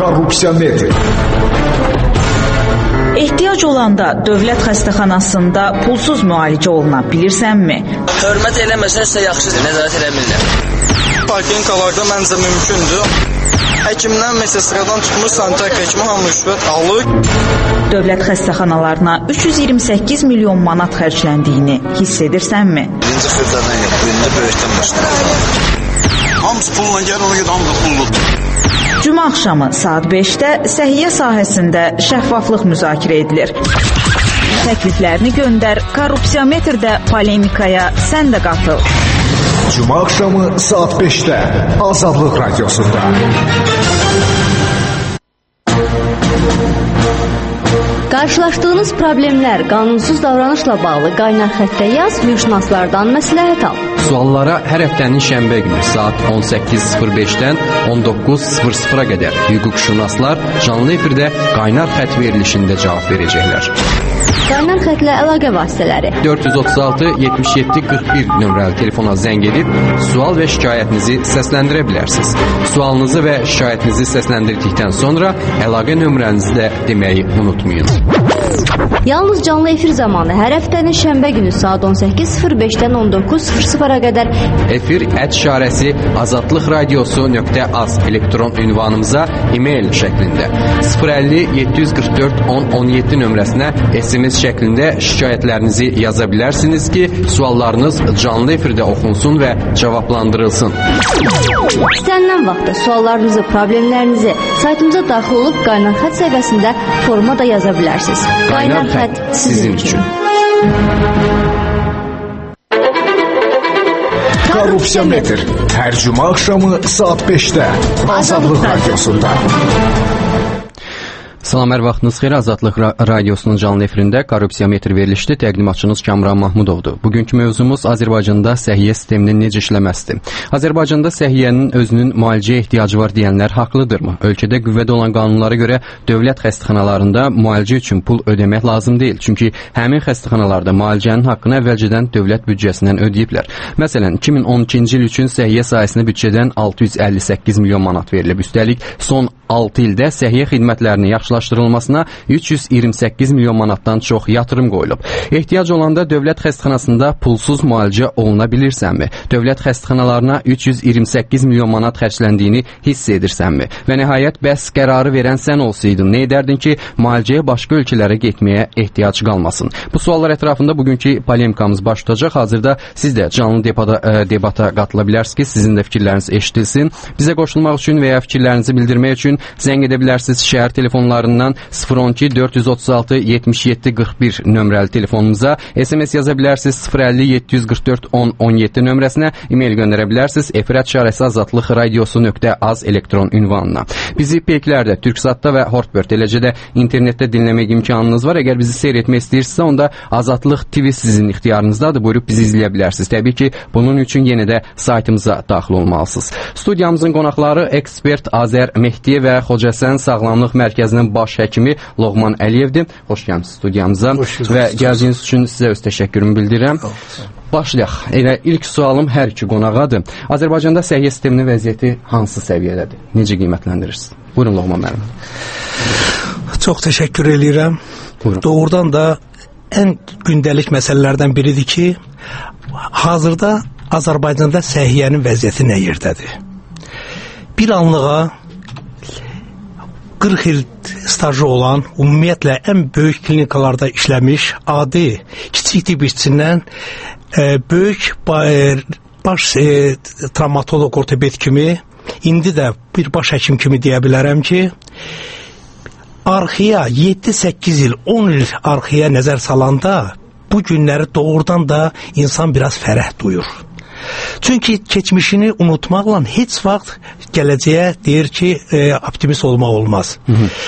Korrupsiyametr. Ehtiyac olanda dövlət xəstəxanasında pulsuz müalicə oluna bilirsənmi? Hörmət eləməsənsə yaxşıdır, nəzarət eləmirlər. Parkinkalarda məncə mümkündür. Həkimdən, mesestradan tutmuş sanitar həkimi hamı rüşvət alır. Dövlət xəstəxanalarına 328 milyon manat xərcləndiyini hiss edirsənmi? Birinci xırdadan yox, birinci böyükdən başlayır. Hamısı pulla gəlir, ona görə hamısı pulludur. Cümə axşamı saat 5-də səhiyyə sahəsində şəffaflıq müzakirə edilir. Təkliflərini göndər, Korrupsiyametrdə polemikaya sən də qatıl. Cümə axşamı saat 5-də Azadlıq Radiosunda. Qarşılaşdığınız problemlər, qanunsuz davranışla bağlı qaynar xəttə yaz, hüquqşünaslardan məsləhət al. Suallara hər həftənin şənbə günü saat 18:05-dən 19:00-a qədər hüquqşünaslar canlı efirdə qaynar xətt verilişində cavab verəcəklər. Qaynar xətlə əlaqə vasitələri 436 77 41 nömrəli telefona zəng edib sual və şikayətinizi səsləndirə bilərsiniz. Sualınızı və şikayətinizi səsləndirdikdən sonra əlaqə nömrənizi də deməyi unutmayın. Yalnız canlı efir zamanı hər həftənin şənbə günü saat 18:05-dən 19:00-a qədər efir @ azadlıqradiosu.az elektron ünvanımıza e-mail şəklində 050 744 1017 nömrəsinə SMS şəklində şikayətlərinizi yaza bilərsiniz ki, suallarınız canlı efirdə oxunsun və cavablandırılsın. İstənilən vaxtda suallarınızı, problemlərinizi saytımıza daxil olub qaynar xətt səhifəsində forma da yaza bilərsiniz. Qaynar xətt sizin üçün. Korrupsiyametr. Hər cümə axşamı saat 5-də Azadlıq Radiosunda. Salam, hər vaxtınız xeyir. Azadlıq Radiosunun canlı efirində Korrupsiyametr verilişdi. Təqdimatçınız Kamran Mahmudovdur. Bugünkü mövzumuz Azərbaycanda səhiyyə sisteminin necə işləməsidir. Azərbaycanda səhiyyənin özünün müalicəyə ehtiyacı var deyənlər haqlıdırmı? Ölkədə qüvvədə olan qanunlara görə dövlət xəstəxanalarında müalicə üçün pul ödəmək lazım deyil. Çünki həmin xəstəxanalarda müalicənin haqqını əvvəlcədən dövlət büdcəsindən ödəyiblər. Məsələn, 2012-ci il üçün səhiyyə sahəsinə büdcədən 658 milyon manat verilib. Üstəlik, son 6 ildə səhiyyə xidmətlərini yaxşılaşdırılmasına 328 milyon manatdan çox yatırım qoyulub. Ehtiyac olanda dövlət xəstəxanasında pulsuz müalicə oluna bilirsənmi? Dövlət xəstəxanalarına 328 milyon manat xərcləndiyini hiss edirsənmi? Və nəhayət, bəs qərarı verən sən olsaydın, nə edərdin ki, müalicəyə başqa ölkələrə getməyə ehtiyac qalmasın? Bu suallar ətrafında bugünkü polemikamız baş tutacaq. Hazırda siz də canlı debata qatıla bilərsiniz ki, sizin də fikirləriniz eşidilsin. Bizə qoşulmaq üçün və ya fikirlərinizi bildirmək üçün zəng edə bilərsiniz şəhər telefonlarından 012 436 77 41 nömrəli telefonumuza, SMS yaza bilərsiniz 050 744 1017 nömrəsinə, e-mail göndərə bilərsiniz efir@azadlıqradiosu.az elektron ünvanına. Bizi peyklərdə, Türksatda və Hortbird, eləcə də internetdə dinləmək imkanınız var. Əgər bizi seyr etmək istəyirsinizsə, onda Azadlıq TV sizin ixtiyarınızdadır. Buyurub bizi izləyə bilərsiniz. Təbii ki, bunun üçün yenə də saytımıza daxil olmalısınız. Studiyamızın qonaqları ekspert Azər Mehdiyev və Xocəsən Sağlamlıq Mərkəzinin baş həkimi Loğman Əliyevdir. Xoş gəlmisiniz studiyamıza və gəldiyiniz üçün sizə öz təşəkkürümü bildirirəm. Başlayaq. Elə ilk sualım hər iki qonağadır. Azərbaycanda səhiyyə sisteminin vəziyyəti hansı səviyyədədir? Necə qiymətləndirirsiniz? Buyurun Loğman müəllim. Çox təşəkkür edirəm. Buyurun. Doğrudan da ən gündəlik məsələlərdən biridir ki, hazırda Azərbaycanda səhiyyənin vəziyyəti nə yerdədir? Bir anlığa 40 il stajı olan, ümumiyyətlə ən böyük klinikalarda işləmiş, adi, kiçik tibb işçisindən böyük baş travmatolog, ortoped kimi, indi də bir baş həkim kimi deyə bilərəm ki, arxaya 7-8 il, 10 il arxaya nəzər salanda bu günləri doğrudan da insan biraz fərəh duyur. Çünki keçmişini unutmaqla heç vaxt gələcəyə deyir ki, optimist olmaq olmaz.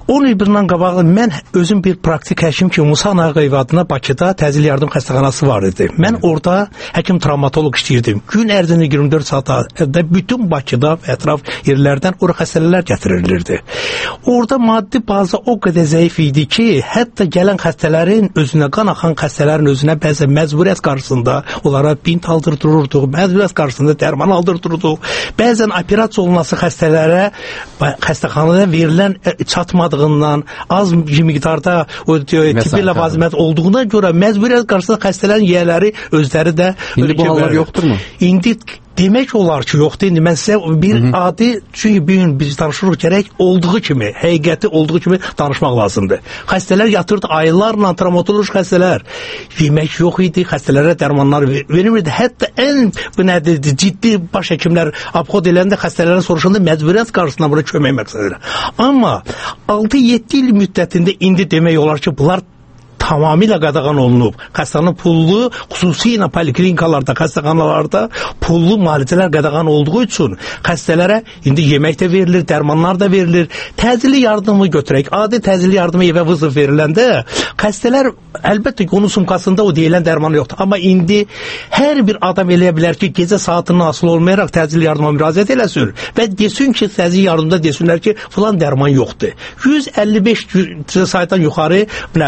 10 il bundan qabaq mən özüm bir praktik həkim kimi Musa Nağıyev adına Bakıda təcil yardım xəstəxanası var idi. Mən orada həkim travmatoloq işləyirdim. Gün ərzində 24 saatda bütün Bakıda və ətraf yerlərdən ora xəstələr gətirilirdi. Orada maddi bazı o qədər zəif idi ki, hətta gələn xəstələrin özünə, qan axan xəstələrin özünə bəzən məcburiyyət qarşısında onlara bint aldırdırırdıq, məcburiyyət qarşısında dərman aldırdırırdıq. Bəzən operasiya olunması xəstələrə xəstəxanada verilən çatmadığından, az miqdarda o tibbi ləvazimət olduğuna görə məcburiyyət qarşısında xəstələrin yiyələri özləri də İndi bu hallar yoxdurmu? İndi demək olar ki, yoxdur. İndi mən sizə bir adi, çünki bir gün biz danışırıq gərək olduğu kimi, həqiqəti olduğu kimi danışmaq lazımdır. Xəstələr yatırdı aylarla, travmatoloji xəstələr. Yemək yox idi, xəstələrə dərmanlar verilmirdi. Hətta ən ciddi baş həkimlər abxod eləndə xəstələrə soruşanda məcburiyyət qarşısında buna kömək məqsədilə. Amma 6-7 il müddətində indi demək olar ki, bunlar tamamilə qadağan olunub. Xəstəxana pullu, xüsusilə poliklinikalarda, xəstəxanalarda pullu müalicələr qadağan olduğu üçün xəstələrə indi yemək də verilir, dərmanlar da verilir. Təcili yardımı götürək. Adi təcili yardımı evə vızır veriləndə xəstələr əlbəttə ki, onun sumkasında o deyilən dərman yoxdur. Amma indi hər bir adam eləyə bilər ki, gecə saatından asılı olmayaraq təcili yardıma müraciət eləsin və desin ki, təcili yardımda desinlər ki, filan dərman yoxdur. 155 saytdan yuxarı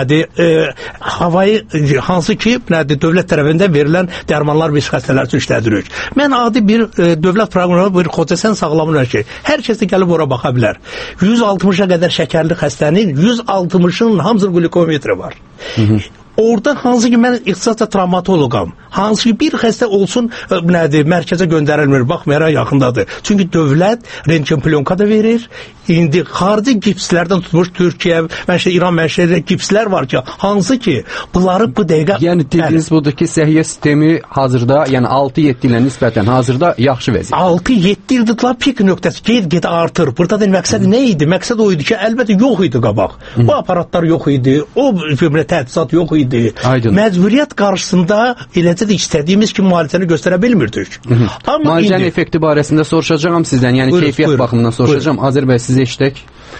havayı hansı ki, dövlət tərəfindən verilən dərmanlar biz xəstələr üçün işlədirik. Mən adi bir dövlət proqramına bir Xocasən sağlamırlar ki, hər kəs də gəlib ora baxa bilər. 160-a qədər şəkərli xəstənin 160-ın hamısının glikometri var. Orada hansı ki, mən ixtisasca travmatoloqam. Hansı ki, bir xəstə olsun, mərkəzə göndərilmir, baxmayaraq yaxındadır. Çünki dövlət rentgen plyonka da verir. İndi xarici gipslərdən tutmuş Türkiyə, İran mənşəli gipslər var ki, hansı ki, bunları bu dəqiqə... Yəni, dediniz budur ki, səhiyyə sistemi hazırda, yəni 6-7 ilə nisbətən hazırda yaxşı vəziyyət. 6-7 ildir, pik nöqtəsi ged-ged artır. Burada da məqsəd nə idi? Məqsəd o idi ki, əlbəttə yox idi qabaq. O aparatlar yox idi, o təchizat yox idi. Məcburiyyət qarşısında eləcə də istədiyimiz ki, müalicəni göstərə bilmirdik. Müalicənin effekti barəsində soruşacağım sizdən, yəni keyfiyyət baxımından soruşacağım. Azər bəy, sizə işlək.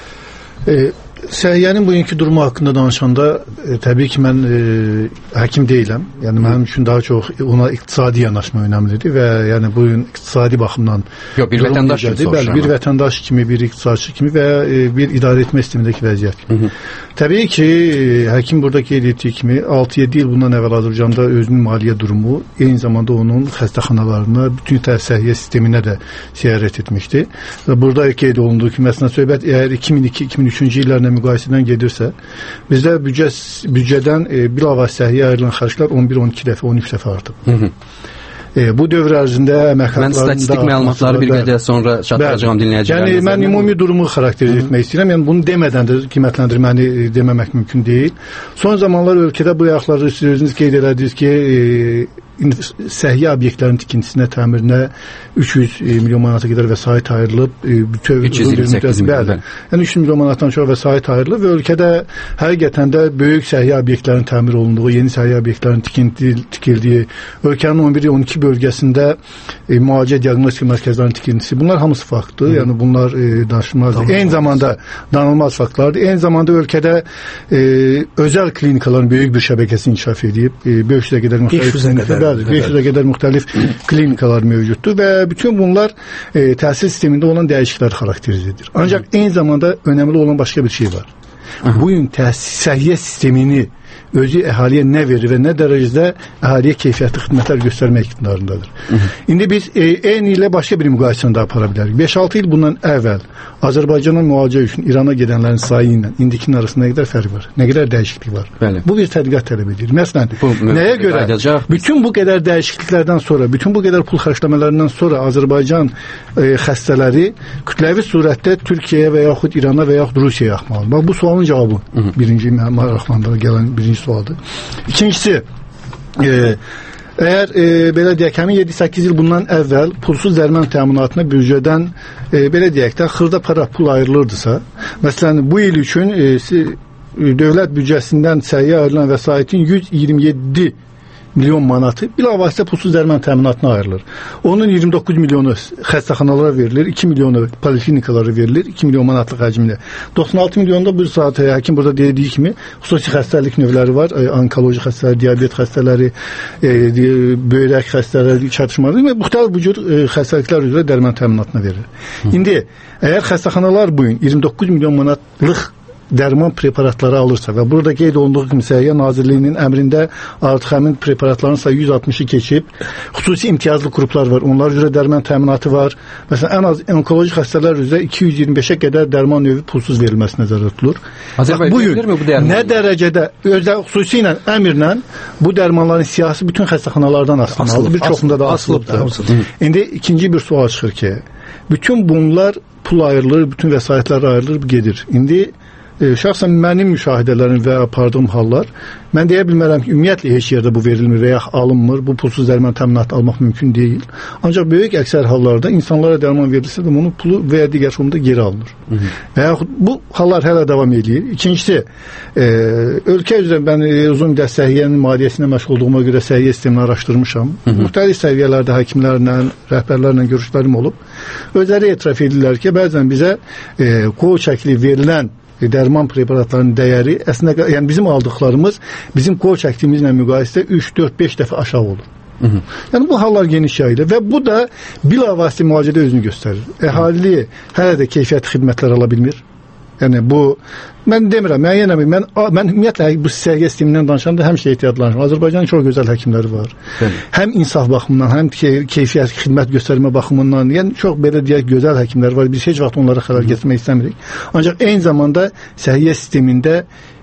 Səhiyyənin bugünkü durumu haqqında danışanda təbii ki, mən həkim deyiləm. Yəni mənim üçün daha çox ona iqtisadi yanaşma önəmlidir və yəni bugün iqtisadi baxımdan bir vətəndaş kimi soruşuram. Bir vətəndaş kimi, bir iqtisadçı kimi və bir idarə etmə sistemindəki vəziyyət kimi. Təbii ki, həkim burada qeyd etdiyi kimi 6-7 il bundan əvvəl Azərbaycanda özünün maliyyə durumu, eyni zamanda onun xəstəxanalarına, bütün səhiyyə sisteminə də ziyarət etmişdi. Və burada qeyd olunduğu ki, məsələn söhbət əgər 2002-2003-cü illərlə müqayisədən gedirsə, bizdə büdcədən bilavasitə səhiyyə ayrılan xərclər 11-12 dəfə, 13 dəfə artıb. Bu dövr ərzində mən statistik məlumatları bir qədər sonra çatdıracağam dinləyicilərimizə. Yəni mən ümumi durumu xarakterizə etmək istəyirəm. Yəni bunu demədən də qiymətləndirməni deməmək mümkün deyil. Son zamanlar ölkədə bu yaxları siz özünüz qeyd elədiniz ki, səhiyyə obyektlərinin tikintisinə, təmirinə 300 milyon manata qədər vəsait ayrılıb. 228 milyon. Yəni 300 milyon manatdan çox vəsait ayrılıb və ölkədə həqiqətən də böyük səhiyyə obyektlərinin təmir olunduğu, yeni səhiyyə obyektlərinin tikildiyi, ölkənin 11-12 bölgəsində müalicə diaqnostika mərkəzlərinin tikintisi. Bunlar hamısı faktdır. Yəni bunlar danışılmazdır. Eyni zamanda danılmaz faktlardır. Eyni zamanda ölkədə özəl klinikaların böyük bir şəbəkəsi inkişaf edib. 500-ə qədər müxtəlif klinikalar mövcuddur və bütün bunlar təhsil sistemində olan dəyişikliklər xarakterizə edir. Ancaq eyni zamanda önəmli olan başqa bir şey var. Bugün səhiyyə sistemini özü əhaliyə nə verir və nə dərəcədə əhaliyə keyfiyyətli xidmətlər göstərmək iqtidarındadır. İndi biz eyni ilə başqa bir müqayisəni də apara bilərik. 5-6 il bundan əvvəl Azərbaycana müalicə üçün İrana gedənlərin sayı ilə indikinin arasında nə qədər fərq var, nə qədər dəyişiklik var. Bu bir tədqiqat tələb edir. Məsələn, nəyə görə bütün bu qədər dəyişikliklərdən sonra, bütün bu qədər pul xərcləmələrindən sonra Azərbaycan xəstələri kütləvi surətdə Türkiyəyə və yaxud İrana və yaxud Rusiyaya axmalıdır. Bax, bu sualın cavabı birinci maraqlandıran gələn birinci sualdır. İkincisi, əgər belə deyək, həmin 7-8 il bundan əvvəl pulsuz dərman təminatına büdcədən belə deyək də xırda para pul ayrılırdısa, məsələn bu il üçün dövlət büdcəsindən səhiyyə ayrılan vəsaitin 127 milyon manatı bilavasitə pulsuz dərman təminatına ayrılır. Onun 29 milyonu xəstəxanalara verilir, 2 milyonu poliklinikalara verilir, 2 milyon manatlıq həcmində. 96 milyonda bu saat həkim burada dediyi kimi xüsusi xəstəlik növləri var, onkoloji xəstələri, diabet xəstələri, böyrək xəstələri, çatışmaları və müxtəlif bu cür xəstəliklər üzrə dərman təminatına verilir. İndi əgər xəstəxanalar bu gün 29 milyon manatlıq dərman preparatları alırsa və burada qeyd olunduğu kimi Səhiyyə Nazirliyinin əmrində artıq həmin preparatların sayı 160-ı keçib. Xüsusi imtiyazlı qruplar var. Onlar üzrə dərman təminatı var. Məsələn, ən az onkoloji xəstələr üzrə 225-ə qədər dərman növü pulsuz verilməsi nəzərdə tutulur. Bu gün nə dərəcədə xüsusi ilə əmrlə bu dərmanların siyahısı bütün xəstəxanalardan asılıdır. Bir çoxunda da asılıbdır. İndi ikinci bir sual çıxır ki, bütün bunlar pul ayrılır, bütün vəsaitlər ayrılır, gedir. İndi şəxsən mənim müşahidələrim və apardığım hallar, mən deyə bilmərəm ki, ümumiyyətlə heç yerdə bu verilmir və ya alınmır, bu pulsuz dərman təminatı almaq mümkün deyil. Ancaq böyük əksər hallarda insanlara dərman verilsə də bunun pulu və ya digər formada geri alınır. Və yaxud bu hallar hələ davam edir. İkincisi, ölkə üzrə mən uzun müddət səhiyyənin maliyyəsinə məşğul olduğuma görə səhiyyə sistemini araşdırmışam. Müxtəlif səviyyələrdə həkimlərlə, rəhbərlərlə görüşlərim olub. Özləri etiraf edirlər ki, bəzən bizə qol çəkili verilən dərman preparatlarının dəyəri əslində, yəni bizim aldıqlarımız bizim qol çəkdiyimizlə müqayisədə 3, 4, 5 dəfə aşağı olur. Yəni bu hallar geniş yayılır və bu da bilavasitə müalicədə özünü göstərir. Əhali hələ də keyfiyyətli xidmətlər ala bilmir. Yəni bu mən demirəm, mən ümumiyyətlə bu səhiyyə sistemindən danışanda həmişə ehtiyatlanıram. Azərbaycanın çox gözəl həkimləri var. Həm insaf baxımından, həm keyfiyyətli xidmət göstərmə baxımından, yəni çox belə deyək gözəl həkimlər var. Biz heç vaxt onlara xələl gətirmək istəmirik. Ancaq eyni zamanda səhiyyə sistemində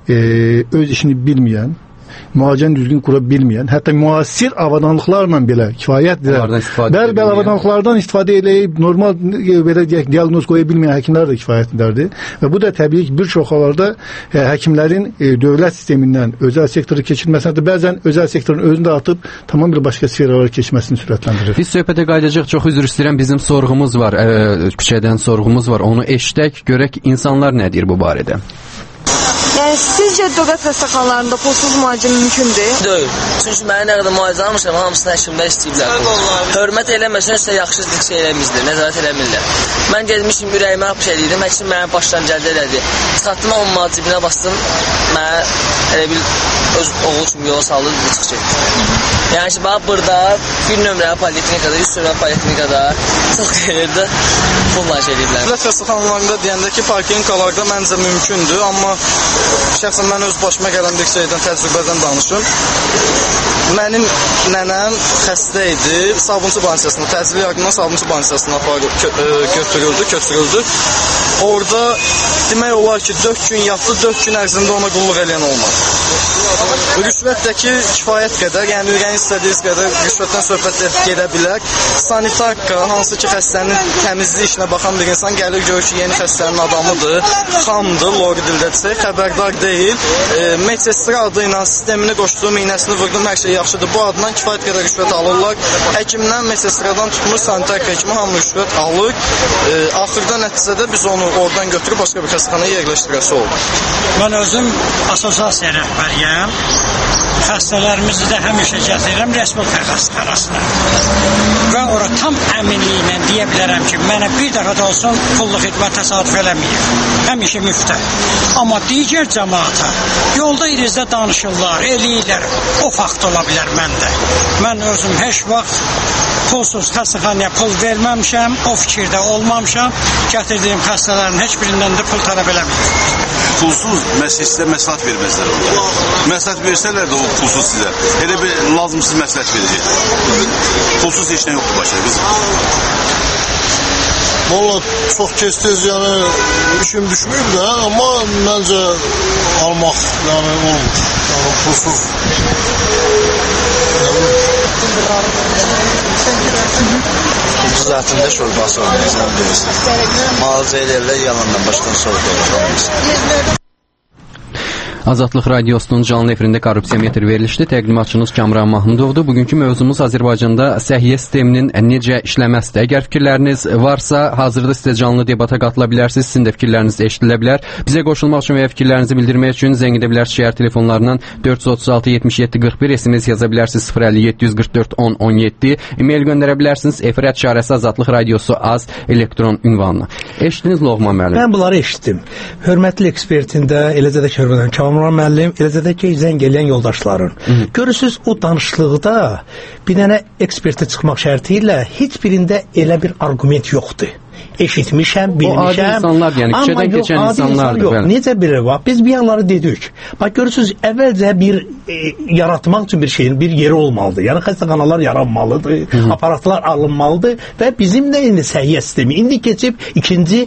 öz işini bilməyən, müalicəni düzgün qura bilməyən, hətta müasir avadanlıqlarla belə kifayətdir. Bəli, avadanlıqlardan istifadə edib normal belə deyək diaqnoz qoya bilməyən həkimlər də kifayətlidirdi. Və bu da təbii ki, bir çox hallarda həkimlərin dövlət sistemindən özəl sektora keçirməsində də bəzən özəl sektorun özünü də atıb tamam bir başqa sferalara keçməsini sürətləndirir. Biz söhbətə qayıdacaq, çox üzr istəyirəm, bizim sorğumuz var, küçədən sorğumuz var. Onu eşidək, görək insanlar nə deyir bu barədə. Sizcə dövlət xəstəxanalarında pulsuz müalicə mümkündür? Deyil. Çünki mənə nə qədər müalicə almışam, hamısını həkimlər istəyiblər. Hörmət eləməsən isə yaxşı şey eləmizdir, nəzarət eləmirlər. Mən getmişim, ürəyimə hapış edirdim, həkim mənə başdan gəldi elədi. Çıxartdım, onun mal cibinə bastım, mənə elə bil öz oğul kimi yola saldı, çıxış etdi. Yəni ki, bax, burada bir nömrə poliklinikada, 100 nömrə poliklinikada çox yerdə pulla şey edirlər. Dövlət xəstəxanalarında deyəndə ki, poliklinikalarda məncə mümkündür, amma şəxsən mən öz başıma gələn bir şeydən, təcrübədən danışım. Mənim nənəm xəstə idi, Sabunçu banisiyasına, təcili yardımdan Sabunçu banisiyasına köçürüldü. Orada demək olar ki, 4 gün yatdı, 4 gün ərzində ona qulluq eləyən olmadı. Rüşvət də ki, kifayət qədər, yəni ürəyin istədiyiniz qədər rüşvətdən söhbət gedə bilər. Sanitarka, hansı ki, xəstənin təmizlik işinə baxan bir insan gəlir, görür ki, yeni xəstənin adamıdır, xamdır, lori dildə desək, xəbərdar deyil. Medsestra adı ilə sistemini qoşdum, iynəsini vurdum, hər şey yaxşıdır. Bu adından kifayət qədər rüşvət alırlar. Həkimdən, medsestradan tutmuş, sanitarka həkimi hamı rüşvət alır. Axırda nəticədə biz onu oradan götürüb başqa bir xəstəxanaya yerləşdirəsi oldu. Mən özüm asosiasiya rəhbəriyəm. Xəstələrimizi də həmişə gətirirəm Respublika xəstəxanasına. Və ora tam əminliklə deyə bilərəm ki, mənə bir dəfə də olsun pullu xidmət təsadüf eləməyib. Həmişə müftə. Amma digər cəmaata yolda irizdə danışırlar, eləyirlər. O fakt ola bilər məndə. Mən özüm heç vaxt pulsuz xəstəxanaya pul verməmişəm, o fikirdə olmamışam. Gətirdiyim xəstələrin heç birindən də pul tələb eləməyib. Pulsuz sizə məsləhət verməzlər orada. Məsləhət versələr də o pulsuz sizə. Elə bir lazımsız məsləhət verəcək. Pulsuz heç nə yoxdur başa, qızım. Valla çox tez yəni işim düşməyib də, amma məncə almaq yəni olmur. Yəni pulsuz. Pulsuz ətində şorbası olmaz. Müalicə eləyirlər, yalandan başdan sorğu olur. Azadlıq Radiosunun canlı efirində korrupsiyametr verilişdi. Təqdimatçınız Kamran Mahmudovdur. Bugünkü mövzumuz Azərbaycanda səhiyyə sisteminin necə işləməsidir. Əgər fikirləriniz varsa, hazırda sizə canlı debata qatıla bilərsiniz. Sizin də fikirləriniz eşidilə bilər. Bizə qoşulmaq üçün və ya fikirlərinizi bildirmək üçün zəng edə bilərsiniz şəhər telefonlarından 436 77 41, SMS yaza bilərsiniz 050 744 10 17, e-mail göndərə bilərsiniz efir@azadlıqradiosu.az elektron ünvanına. Eşitdiniz Loğman müəllim? Mən bunları eşitdim. Hörmətli ekspertində, eləcə də hörmətli Kamran müəllim, eləcə də ki, zəng eləyən yoldaşların. Görürsünüz, o danışıqlıqda bir dənə ekspertə çıxmaq şərti ilə heç birində elə bir argument yoxdur. Eşitmişəm, bilmişəm. O adi insanlar, yəni küçədən keçən insanlardır. Yox, necə biri var? Biz bir yanları dedik. Bax, görürsünüz, əvvəlcə bir yaratmaq üçün bir şeyin bir yeri olmalıdır. Yəni, xəstəxanalar yaranmalıdır, aparatlar alınmalıdır və bizim də indi səhiyyə sistemi. İndi keçib ikinci,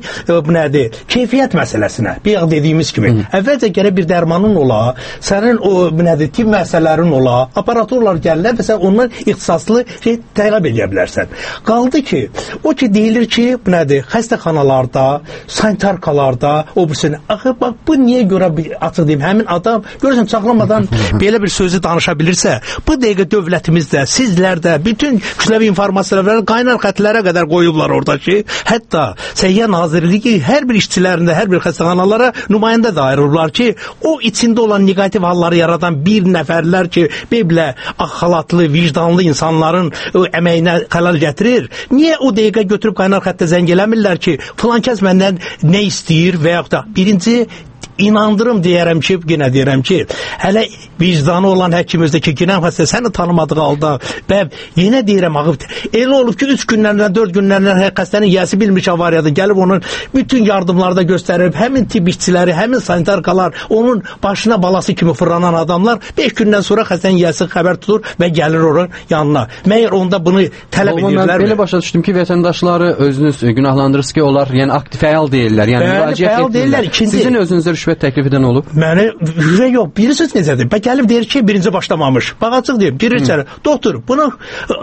keyfiyyət məsələsinə. Bir yağ dediyimiz kimi. Əvvəlcə gərək bir dərmanın ola, sənin o, tibb məsələlərin ola, aparaturlar gəlirlər və sən ondan ixtisaslı şey tələb edə bilərsən. Qaldı ki, o ki, deyilir ki, xəstəxanalarda, sanitarkalarda, o birisini. Axı, bax, bu niyə görə açıq deyim, həmin adam, görürsən, çaxlamadan belə bir sözü danışa bilirsə, bu dəqiqə dövlətimizdə, sizlər də, bütün kütləvi informasiyaları qaynar xətlərə qədər qoyublar orada ki, hətta Səhiyyə Nazirliyi hər bir işçilərində, hər bir xəstəxanalara nümayəndə də ayrılırlar ki, o içində olan negativ halları yaradan bir nəfərlər ki, belə xalatlı, vicdanlı insanların əməyinə xəlal gətirir. Niyə o dəqiqə götürüb qaynar xəttə zəng eləmirlər ki, filan kəs məndən nə istəyir və yaxud da birinci inandırım deyərəm ki, yenə deyərəm ki, hələ vicdanı olan həkim özdə ki, ginən xəstə səni tanımadığı halda və yenə deyirəm, elə olub ki, 3 günlərdən, 4 günlərdən xəstənin yiyəsi bilmiş avariyada gəlib onun bütün yardımlarda göstərib, həmin tibb işçiləri, həmin sanitarkalar, onun başına balası kimi fırlanan adamlar 5 gündən sonra xəstənin yiyəsi xəbər tutur və gəlir onun yanına. Məyər onda bunu tələb edirlər mi? Belə başa düşdüm ki, vətəndaşları özünüz günahlandırırsınız ki, onlar yəni aktiv fəal deyirlər, yəni müraciət etmirlər. Sizin özünüzə rüşvət təklif edən olub? Mənə yox, bilirsiniz necədir? Bə gəlib deyir ki, birinci başlamamış. Bax, açıq deyim, girir içəri. Doktor, bunun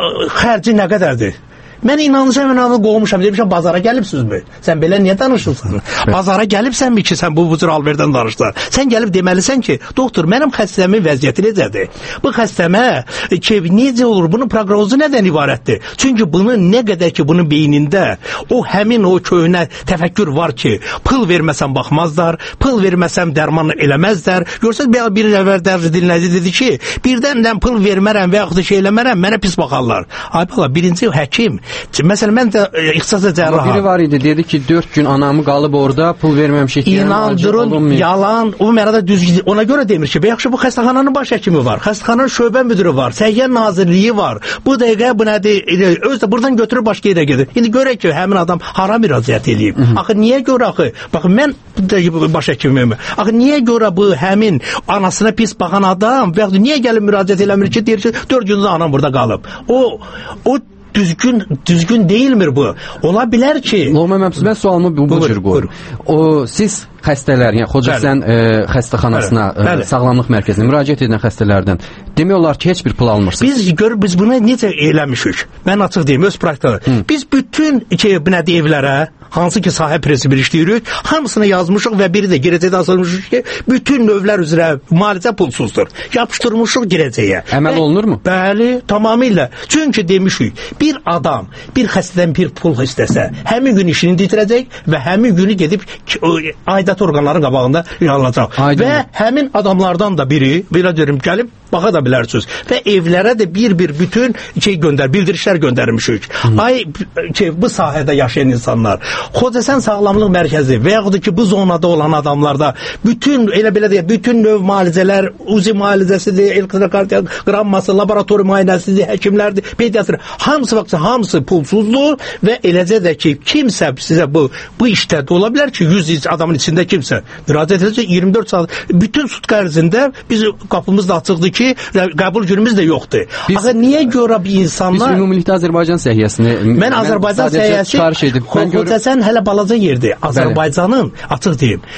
xərci nə qədərdir? Mən inanmışam, qovmuşam, demişəm, bazara gəlibsizmi? Sən belə niyə danışırsan? Bazara gəlibsənmi ki, sən bu cür alverdən danışırsan? Sən gəlib deməlisən ki, doktor, mənim xəstəmin vəziyyəti necədir? Bu xəstəmə ki, necə olur? Bunun proqnozu nədən ibarətdir? Çünki bunun nə qədər ki, bunun beynində o həmin o köhnə təfəkkür var ki, pıl verməsəm baxmazlar, pıl verməsəm dərman eləməzlər. Görsəz, bir əvvəl dərzi dinlədi, dedi ki, birdən pıl vermərəm və yaxud da şey eləmərəm, mənə pis baxarlar. Ay bala, birinci həkim. Məsələn, mən də ixtisasa cərraham. Biri var idi, dedi ki, 4 gün anamı qalıb orada, pul verməmişik. İnandırın, yalan, o mənada düzgün. Ona görə demir ki, yaxşı, bu xəstəxananın baş həkimi var, xəstəxananın şöbə müdürü var, Səhiyyə Nazirliyi var. Bu dəqiqə bu nədir? Öz də buradan götürüb başqa yerə gedir. İndi görək ki, həmin adam hara müraciət edib. Axı, niyə görə axı? Baxın, mən baş həkimim. Axı, niyə görə bu həmin anasına pis baxan adam və niyə gəlib müraciət eləmir ki, deyir ki, 4 gündə anam burada qalıb. O düzgün deyilmir bu. Ola bilər ki... Loğman müəllim, mən sualımı bu cür qoyurum. Siz xəstələr, yəni Xocəsən xəstəxanasına, sağlamlıq mərkəzinə müraciət edən xəstələrdən demək olar ki, heç bir pul almırsınız. Biz bunu necə eləmişik? Mən açıq deyim, öz praktikada. Biz bütün evlərə, hansı ki sahə prensibini işləyirik, hamısını yazmışıq və biri də girəcədə asılmışıq ki, bütün növlər üzrə müalicə pulsuzdur. Yapışdırmışıq girəcəyə. Əməl olunur mu? Bəli, tamamilə. Çünki demişik, bir adam, bir xəstədən bir pul istəsə, həmin gün işini bitirəcək və həmin günü gedib aidiyyatı orqanların qabağında yanılacaq. Və həmin adamlardan da biri, belə deyirəm, gəlib baxa da bilərsiniz. Və evlərə də bir-bir bütün bildirişlər göndərmişik. Bu sahədə yaşayan insanlar, Xocəsən Sağlamlıq Mərkəzi və yaxud da ki, bu zonada olan adamlarda bütün, elə belə deyək, bütün növ müalicələr, uzi müalicəsidir, elektrokardiogramması, laboratori müayinəsidir, həkimlərdir, pediatri, hamısı pulsuzdur və eləcə də ki, kimsə sizə bu işdə ola bilər ki, 100 adamın içində kimsə müraciət edəcək 24 saat, bütün sutka ərzində biz qapımız da açıqdır ki, qəbul günümüz də yoxdur. Axı, niyə görə bir insanlar... Biz ümumilikdə Azərbaycan səhiyyəsini... Mən Azərbaycan səhiyyəsi, Xocəsən hələ balaca yerdir. Azərbaycanın, açıq deyim,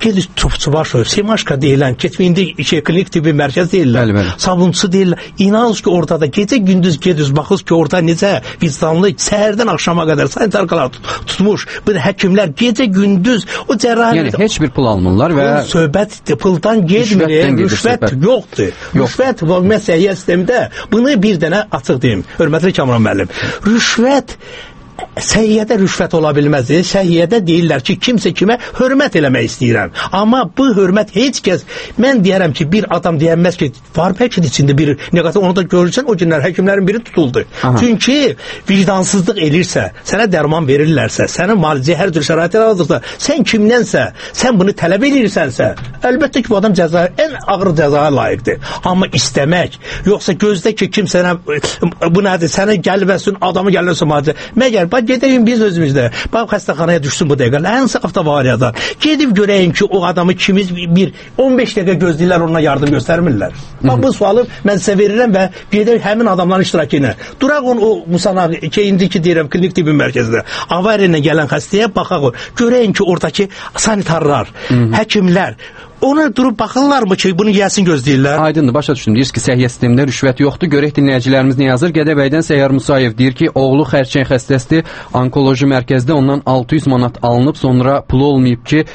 Gediz Tufçubaşov, Simaşka deyilən, indi klinik tibbi mərkəz deyirlər, sabunçu deyirlər. İnanız ki, orada da gecə gündüz gediz, baxız ki, orada necə vicdanlı, səhərdən axşama qədər sanitarkalar tutmuş, bir həkimlər gecə gündüz o cərrahi... Yəni, heç bir pul almırlar və... Söhbət puldan gedmir, rüşvət yoxdur. Rüşvət səhiyyə sistemində, bunu bir dənə açıq deyim, hörmətli Kamran müəllim. Rüşvət səhiyyədə rüşvət ola bilməz. Səhiyyədə deyirlər ki, kimsə kimə hörmət eləmək istəyirəm. Amma bu hörmət heç kəs, mən deyərəm ki, bir adam deyənməz ki, var bəlkə içində bir negativ, onu da görürsən, o günlər həkimlərin biri tutuldu. Çünki vicdansızlıq elirsə, sənə dərman verirlərsə, sənə müalicə hər cür şəraitlər hazırsa, sən kimdənsə, sən bunu tələb edirsənsə, əlbəttə ki, bu adam ən ağır cəzaya layiqdir. Amma istəmək, yoxsa gözdə ki, kim sənə, bu nədir, sənə gəlməsin, adamı gəlməsin müalicə, məgər bax gedəyim biz özümüzdə. Bax xəstəxanaya düşsün bu dəqiqə. Hansı avtoavariyadan. Gedib görəyim ki, o adamı kimiz bir 15 dəqiqə gözləyirlər, ona yardım göstərmirlər. Bax bu sualı mən sizə verirəm və gedək həmin adamların iştirakı ilə. Duraq o Musana ki, indiki deyirəm klinik tibbi mərkəzində. Avariya ilə gələn xəstəyə baxaq o. Görəyim ki, oradakı sanitarlar, həkimlər ona durub baxırlarmı ki, bunu yəsin gözləyirlər? Aydındır, başa düşdüm. Deyir ki, səhiyyə sistemində rüşvət yoxdur. Görək dinləyicilərimiz nə yazır? Gədəbəydən Səyyar Musayev deyir ki, oğlu xərçəng xəstəsidir. Onkoloji mərkəzdə ondan 600 manat alınıb, sonra pulu olmayıb ki,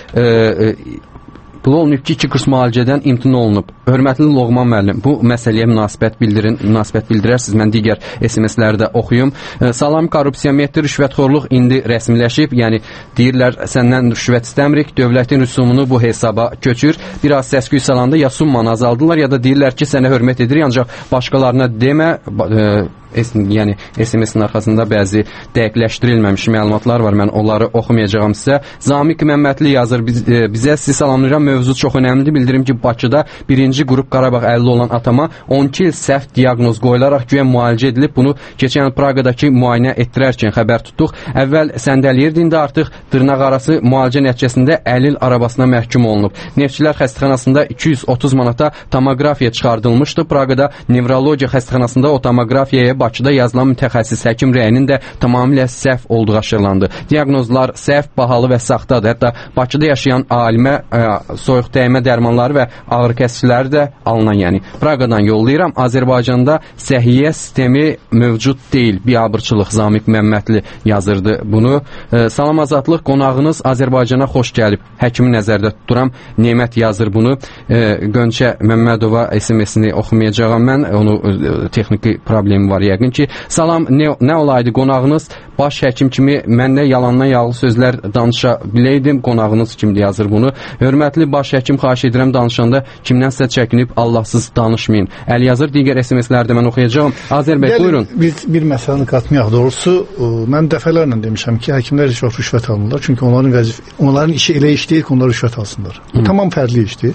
2 kurs müalicədən imtina olunub. Hörmətli Loğman müəllim, bu məsələyə münasibət bildirərsiniz. Mən digər SMS-ləri də oxuyum. Salam, korrupsiyametr, rüşvətxorluq indi rəsmiləşib. Yəni, deyirlər, səndən rüşvət istəmirik, dövlətin rüsumunu bu hesaba köçür. Biraz səs-küy salanda ya summanı azaldılar, ya da deyirlər ki, sənə hörmət edirik, ancaq başqalarına demə, yəni SMS-in arxasında bəzi dəqiqləşdirilməmiş məlumatlar var. Mən onları oxumayacağam sizə. Zamiq Məmmədli yazır bizə. Sizi salamlayıram. Mövzu çox önəmlidir. Bildirim ki, Bakıda 1-ci qrup Qarabağ 50 olan atama 12 il səhv diaqnoz qoyularaq güya müalicə edilib. Bunu keçən Praqadakı müayinə etdirərkən xəbər tutduq. Əvvəl səndəliyirdi, indi artıq dırnaq arası müalicə nəticəsində 50 il arabasına məhkum olunub. Neftçilər xəstəxanasında 230 manata tomoqrafiya çıxardılmışdı. Praqada nevrologiya xəstəxanasında o tomoqrafiyaya Bakıda yazılan mütəxəssis həkim rəyinin də tamamilə səhv olduğu aşırlandı. Diaqnozlar səhv, bahalı və saxtadır. Hətta Bakıda yaşayan alimə soyuq dəymə dərmanları və ağrı kəsiciləri də alınan, yəni. Praqadan yollayıram. Azərbaycanda səhiyyə sistemi mövcud deyil. Biabırçılıq Zamiq Məmmədli yazırdı bunu. Salam Azadlıq, qonağınız Azərbaycana xoş gəlib. Həkimi nəzərdə tuturam. Nemət yazır bunu. Gönçə Məmmədova SMS-ini oxumayacağam mən. Onu texniki problemi var yəqin ki. Salam, nə olaydı qonağınız baş həkim kimi mənlə yalandan yağlı sözlər danışa biləydim. Qonağınız kimdir yazır bunu. Hörmətli baş həkim, xahiş edirəm danışanda kimdənsə çəkinib Allahsız danışmayın. Əl yazır, digər SMS-lərdə mən oxuyacağam. Azərbəy, buyurun. Biz bir məsələni qatmayaq. Doğrusu, mən dəfələrlə demişəm ki, həkimlər çox rüşvət alırlar. Çünki onların işi elə iş deyil ki, onlar rüşvət alsınlar. Bu tamam fərqli işdir.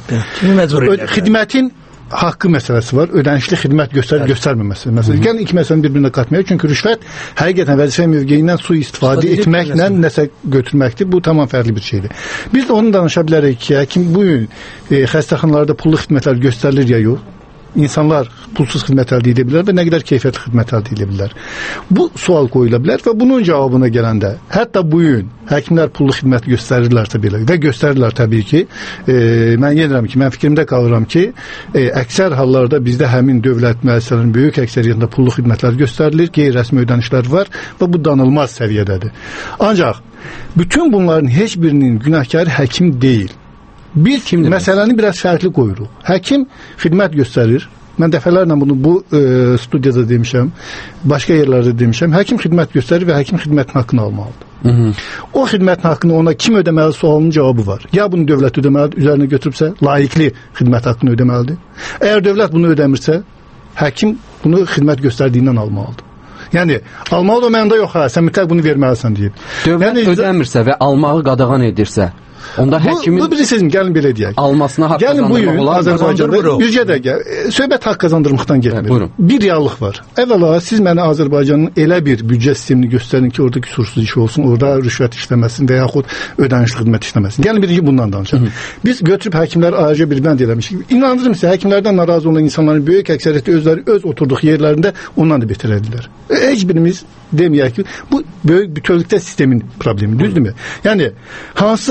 Xidmətin haqqı məsələsi var. Ödənişli xidmət göstərməməsi məsələsi. Gəlin iki məsələni bir-birinə qatmayaq. Çünki rüşvət həqiqətən vəzifə mövqeyindən sui-istifadə etməklə nəsə götürməkdir. Bu tamam fərqli bir şeydir. Biz də onu danışa bilərik ki, həkim bu gün xəstəxanalarda pullu xidmətlər göstərilir ya yox. İnsanlar pulsuz xidmət əldə edə bilər və nə qədər keyfiyyətli xidmət əldə edə bilər. Bu sual qoyula bilər və bunun cavabına gələndə, hətta bu gün həkimlər pullu xidmət göstərirlərsə belə və göstərirlər təbii ki, mən yenirəm ki, mən fikrimdə qalıram ki, əksər hallarda bizdə həmin dövlət müəssisələrinin böyük əksəriyyətində pullu xidmətlər göstərilir, qeyri-rəsmi ödənişlər var və bu danılmaz səviyyədədir. Ancaq bütün bunların heç birinin günahkarı həkim deyil. Biz məsələni biraz fərqli qoyuruq. Həkim xidmət göstərir. Mən dəfələrlə bunu bu studiyada demişəm, başqa yerlərdə demişəm. Həkim xidmət göstərir və həkim xidmətin haqqını almalıdır. O xidmətin haqqını ona kim ödəməli sualının cavabı var. Ya bunu dövlət ödəməlidir, üzərinə götürübsə, layiqli xidmət haqqını ödəməlidir. Əgər dövlət bunu ödəmirsə, həkim bunu xidmət göstərdiyindən almalıdır. Yəni, almalı da məndə yox, sən mütləq bunu verməlisən deyib. Dövlət ödəmirsə və almağı qadağan edirsə, onda həkimin bu bilirsiniz, gəlin belə deyək. Almasına haqq kazandırmaq olar. Azərbaycanda bircə dəqiqə söhbət haqq kazandırmaqdan getmir. Bir reallıq var. Əvvəla siz mənə Azərbaycanın elə bir büdcə sistemini göstərin ki, orada küsursuz iş olsun, orada rüşvət işləməsin və yaxud ödənişli xidmət işləməsin. Gəlin birinci bundan danışaq. Biz götürüb həkimləri ayrıca bir bənd eləmişik. İnandırım sizə, həkimlərdən narazı olan insanların böyük əksəriyyəti özləri öz oturduq yerlərində ondan da bitirədilər. Heç birimiz deməyək ki, bu böyük bütövlükdə sistemin problemi, düzdürmü? Yəni hansısa həkim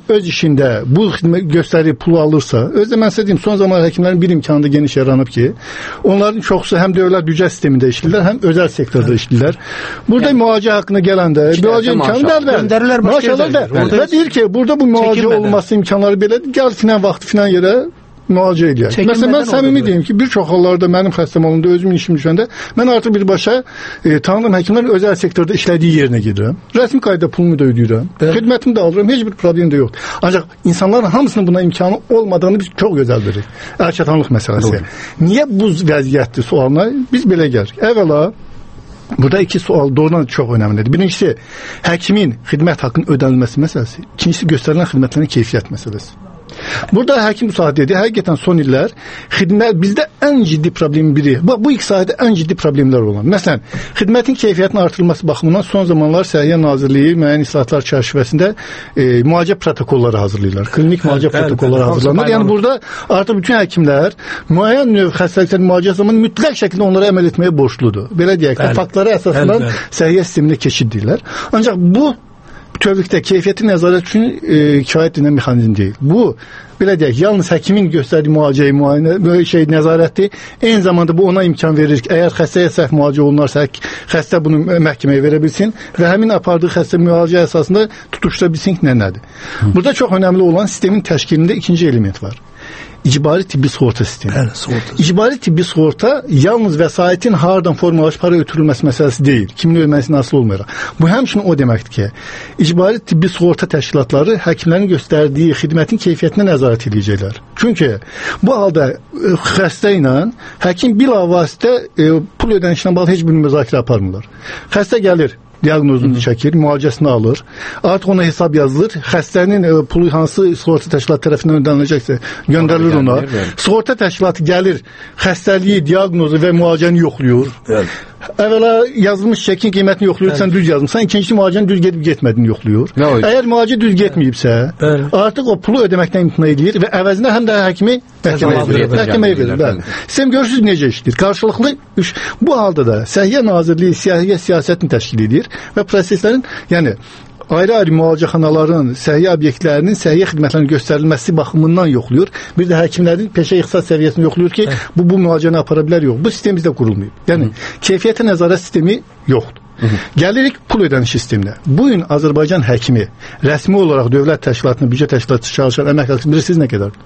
öz işində bu xidmət göstəri pulu alırsa, özdə mən sizə deyim, son zamanlar həkimlərin bir imkanı geniş yaranıb ki, onların çoxusu həm dövlət büdcə sistemində işləyirlər, həm özəl sektorda işləyirlər. Burada müalicə haqqına gələndə müalicə imkanı göndərirlər, maaş alırlar. Və deyir ki, burada bu müalicə olması imkanları belədir, gəl filan vaxt filan yerə müalicə edək. Məsələn, mən səmimi deyim ki, bir çox hallarda mənim xəstəm olanda, özümün işim düşəndə, mən artıq birbaşa tanıdığım həkimlərin özəl sektorda işlədiyi yerinə gedirəm. Rəsmi qaydada pulumu da ödəyirəm. Xidmətimi də alıram, heç bir problem də yoxdur. Ancaq insanların hamısının buna imkanı olmadığını biz çox gözəl bilirik. Əlçatanlıq məsələsi. Niyə bu vəziyyətdir sualına? Biz belə gəlirik. Əvvəla, burada iki sual doğrudan çox önəmlidir. Birincisi, həkimin xidmət haqqının ödənilməsi məsələsi. İkincisi, göstərilən xidmətlərin keyfiyyət məsələsi. Burada həkim bu saat dedi, həqiqətən son illər xidmət bizdə ən ciddi problemin biri. Bu iki sahədə ən ciddi problemlər olan. Məsələn, xidmətin keyfiyyətinin artırılması baxımından son zamanlar Səhiyyə Nazirliyi müəyyən islahatlar çərçivəsində müalicə protokolları hazırlayırlar. Klinik müalicə protokolları hazırlanır. Yəni burada artıq bütün həkimlər müəyyən növ xəstəliklərin müalicə zamanı mütləq şəkildə onlara əməl etməyə borcludur. Belə deyək də, faktlara əsaslanan səhiyyə sisteminə keçid deyirlər. Ancaq bu bütövlükdə keyfiyyəti nəzarət üçün kifayət edilən mexanizm deyil. Bu, belə deyək, yalnız həkimin göstərdiyi müalicəyi, müayinə, nəzarətdir. Eyni zamanda bu ona imkan verir ki, əgər xəstəyə səhv müalicə olunarsa, xəstə bunu məhkəməyə verə bilsin və həmin apardığı xəstə müalicə əsasında tutuşdura bilsin ki, nədir. Burada çox önəmli olan sistemin təşkilində ikinci element var. İcbari tibbi sığorta sistemi. İcbari tibbi sığorta yalnız vəsaitin hardan formalaşıb para ötürülməsi məsələsi deyil. Kimin ölməsindən asılı olmayaraq. Bu həmçinin o deməkdir ki, icbari tibbi sığorta təşkilatları həkimlərin göstərdiyi xidmətin keyfiyyətinə nəzarət edəcəklər. Çünki bu halda xəstə ilə həkim bilavasitə pul ödənişlə bağlı heç bir müzakirə aparmırlar. Xəstə gəlir, diaqnozunu çəkir, müalicəsini alır. Artıq ona hesab yazılır. Xəstənin pulu hansı sığorta təşkilatı tərəfindən ödəniləcəksə göndərilir ona. Sığorta təşkilatı gəlir, xəstəliyi, diaqnozu və müalicəni yoxlayır. Əvvəla yazılmış çəkin qiymətini yoxlayır, sən düz yazmısan, ikincisi müalicənin düz gedib getmədiyini yoxlayır. Əgər müalicə düz getməyibsə, artıq o pulu ödəməkdən imtina edir və əvəzində həm də həkimi məhkəməyə verir. Sistem görürsünüz necə işləyir. Qarşılıqlı bu halda da Səhiyyə Nazirliyi siyasətini təşkil edir və proseslərin, yəni ayrı-ayrı müalicəxanaların, səhiyyə obyektlərinin səhiyyə xidmətlərinin göstərilməsi baxımından yoxlayır. Bir də həkimlərin peşə ixtisas səviyyəsini yoxlayır ki, bu müalicəni apara bilər, yox. Bu sistem bizdə qurulmayıb. Yəni, keyfiyyətə nəzarət sistemi yoxdur. Gəlirik pul ödəniş sisteminə. Bu gün Azərbaycan həkimi rəsmi olaraq dövlət təşkilatına, büdcə təşkilatı çalışan əmək haqqı bilirsiniz nə qədərdir?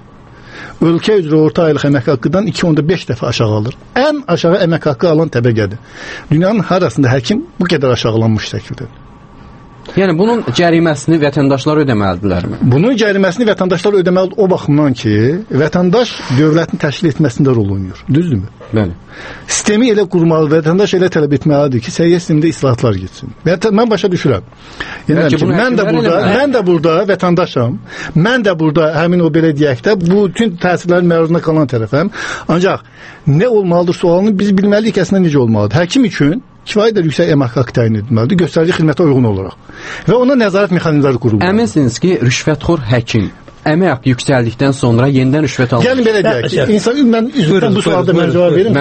Ölkə üzrə orta aylıq əmək haqqıdan 2.5 dəfə aşağı alır. Ən aşağı əmək haqqı alan təbəqədir. Dünyanın harasında həkim bu qədər aşağılanmış şəkildə. Yəni bunun cəriməsini vətəndaşlar ödəməlidirlərmi? Bunun cəriməsini vətəndaşlar ödəməlidir o baxımdan ki, vətəndaş dövlətin təşkil etməsində rol oynayır. Düzdürmü? Bəli. Sistemi elə qurmalı, vətəndaş elə tələb etməlidir ki, səhiyyə sistemində islahatlar getsin. Mən başa düşürəm. Yəni ki, mən də burada vətəndaşam. Mən də burada həmin o belə deyək də bu bütün təsirlərin məruzuna qalan tərəfəm. Ancaq nə olmalıdır sualını biz bilməliyik əslində necə olmalıdır. Həkim üçün kifayət qədər yüksək əmək haqqı təyin edilməlidir, göstərdiyi xidmətə uyğun olaraq. Və ona nəzarət mexanizmləri qurulmalıdır. Əminsiniz ki, rüşvətxor həkim əmək haqqı yüksəldikdən sonra yenidən rüşvət alır. Gəlin belə deyək ki, insan mən üzrdən bu sualda mən cavab verim.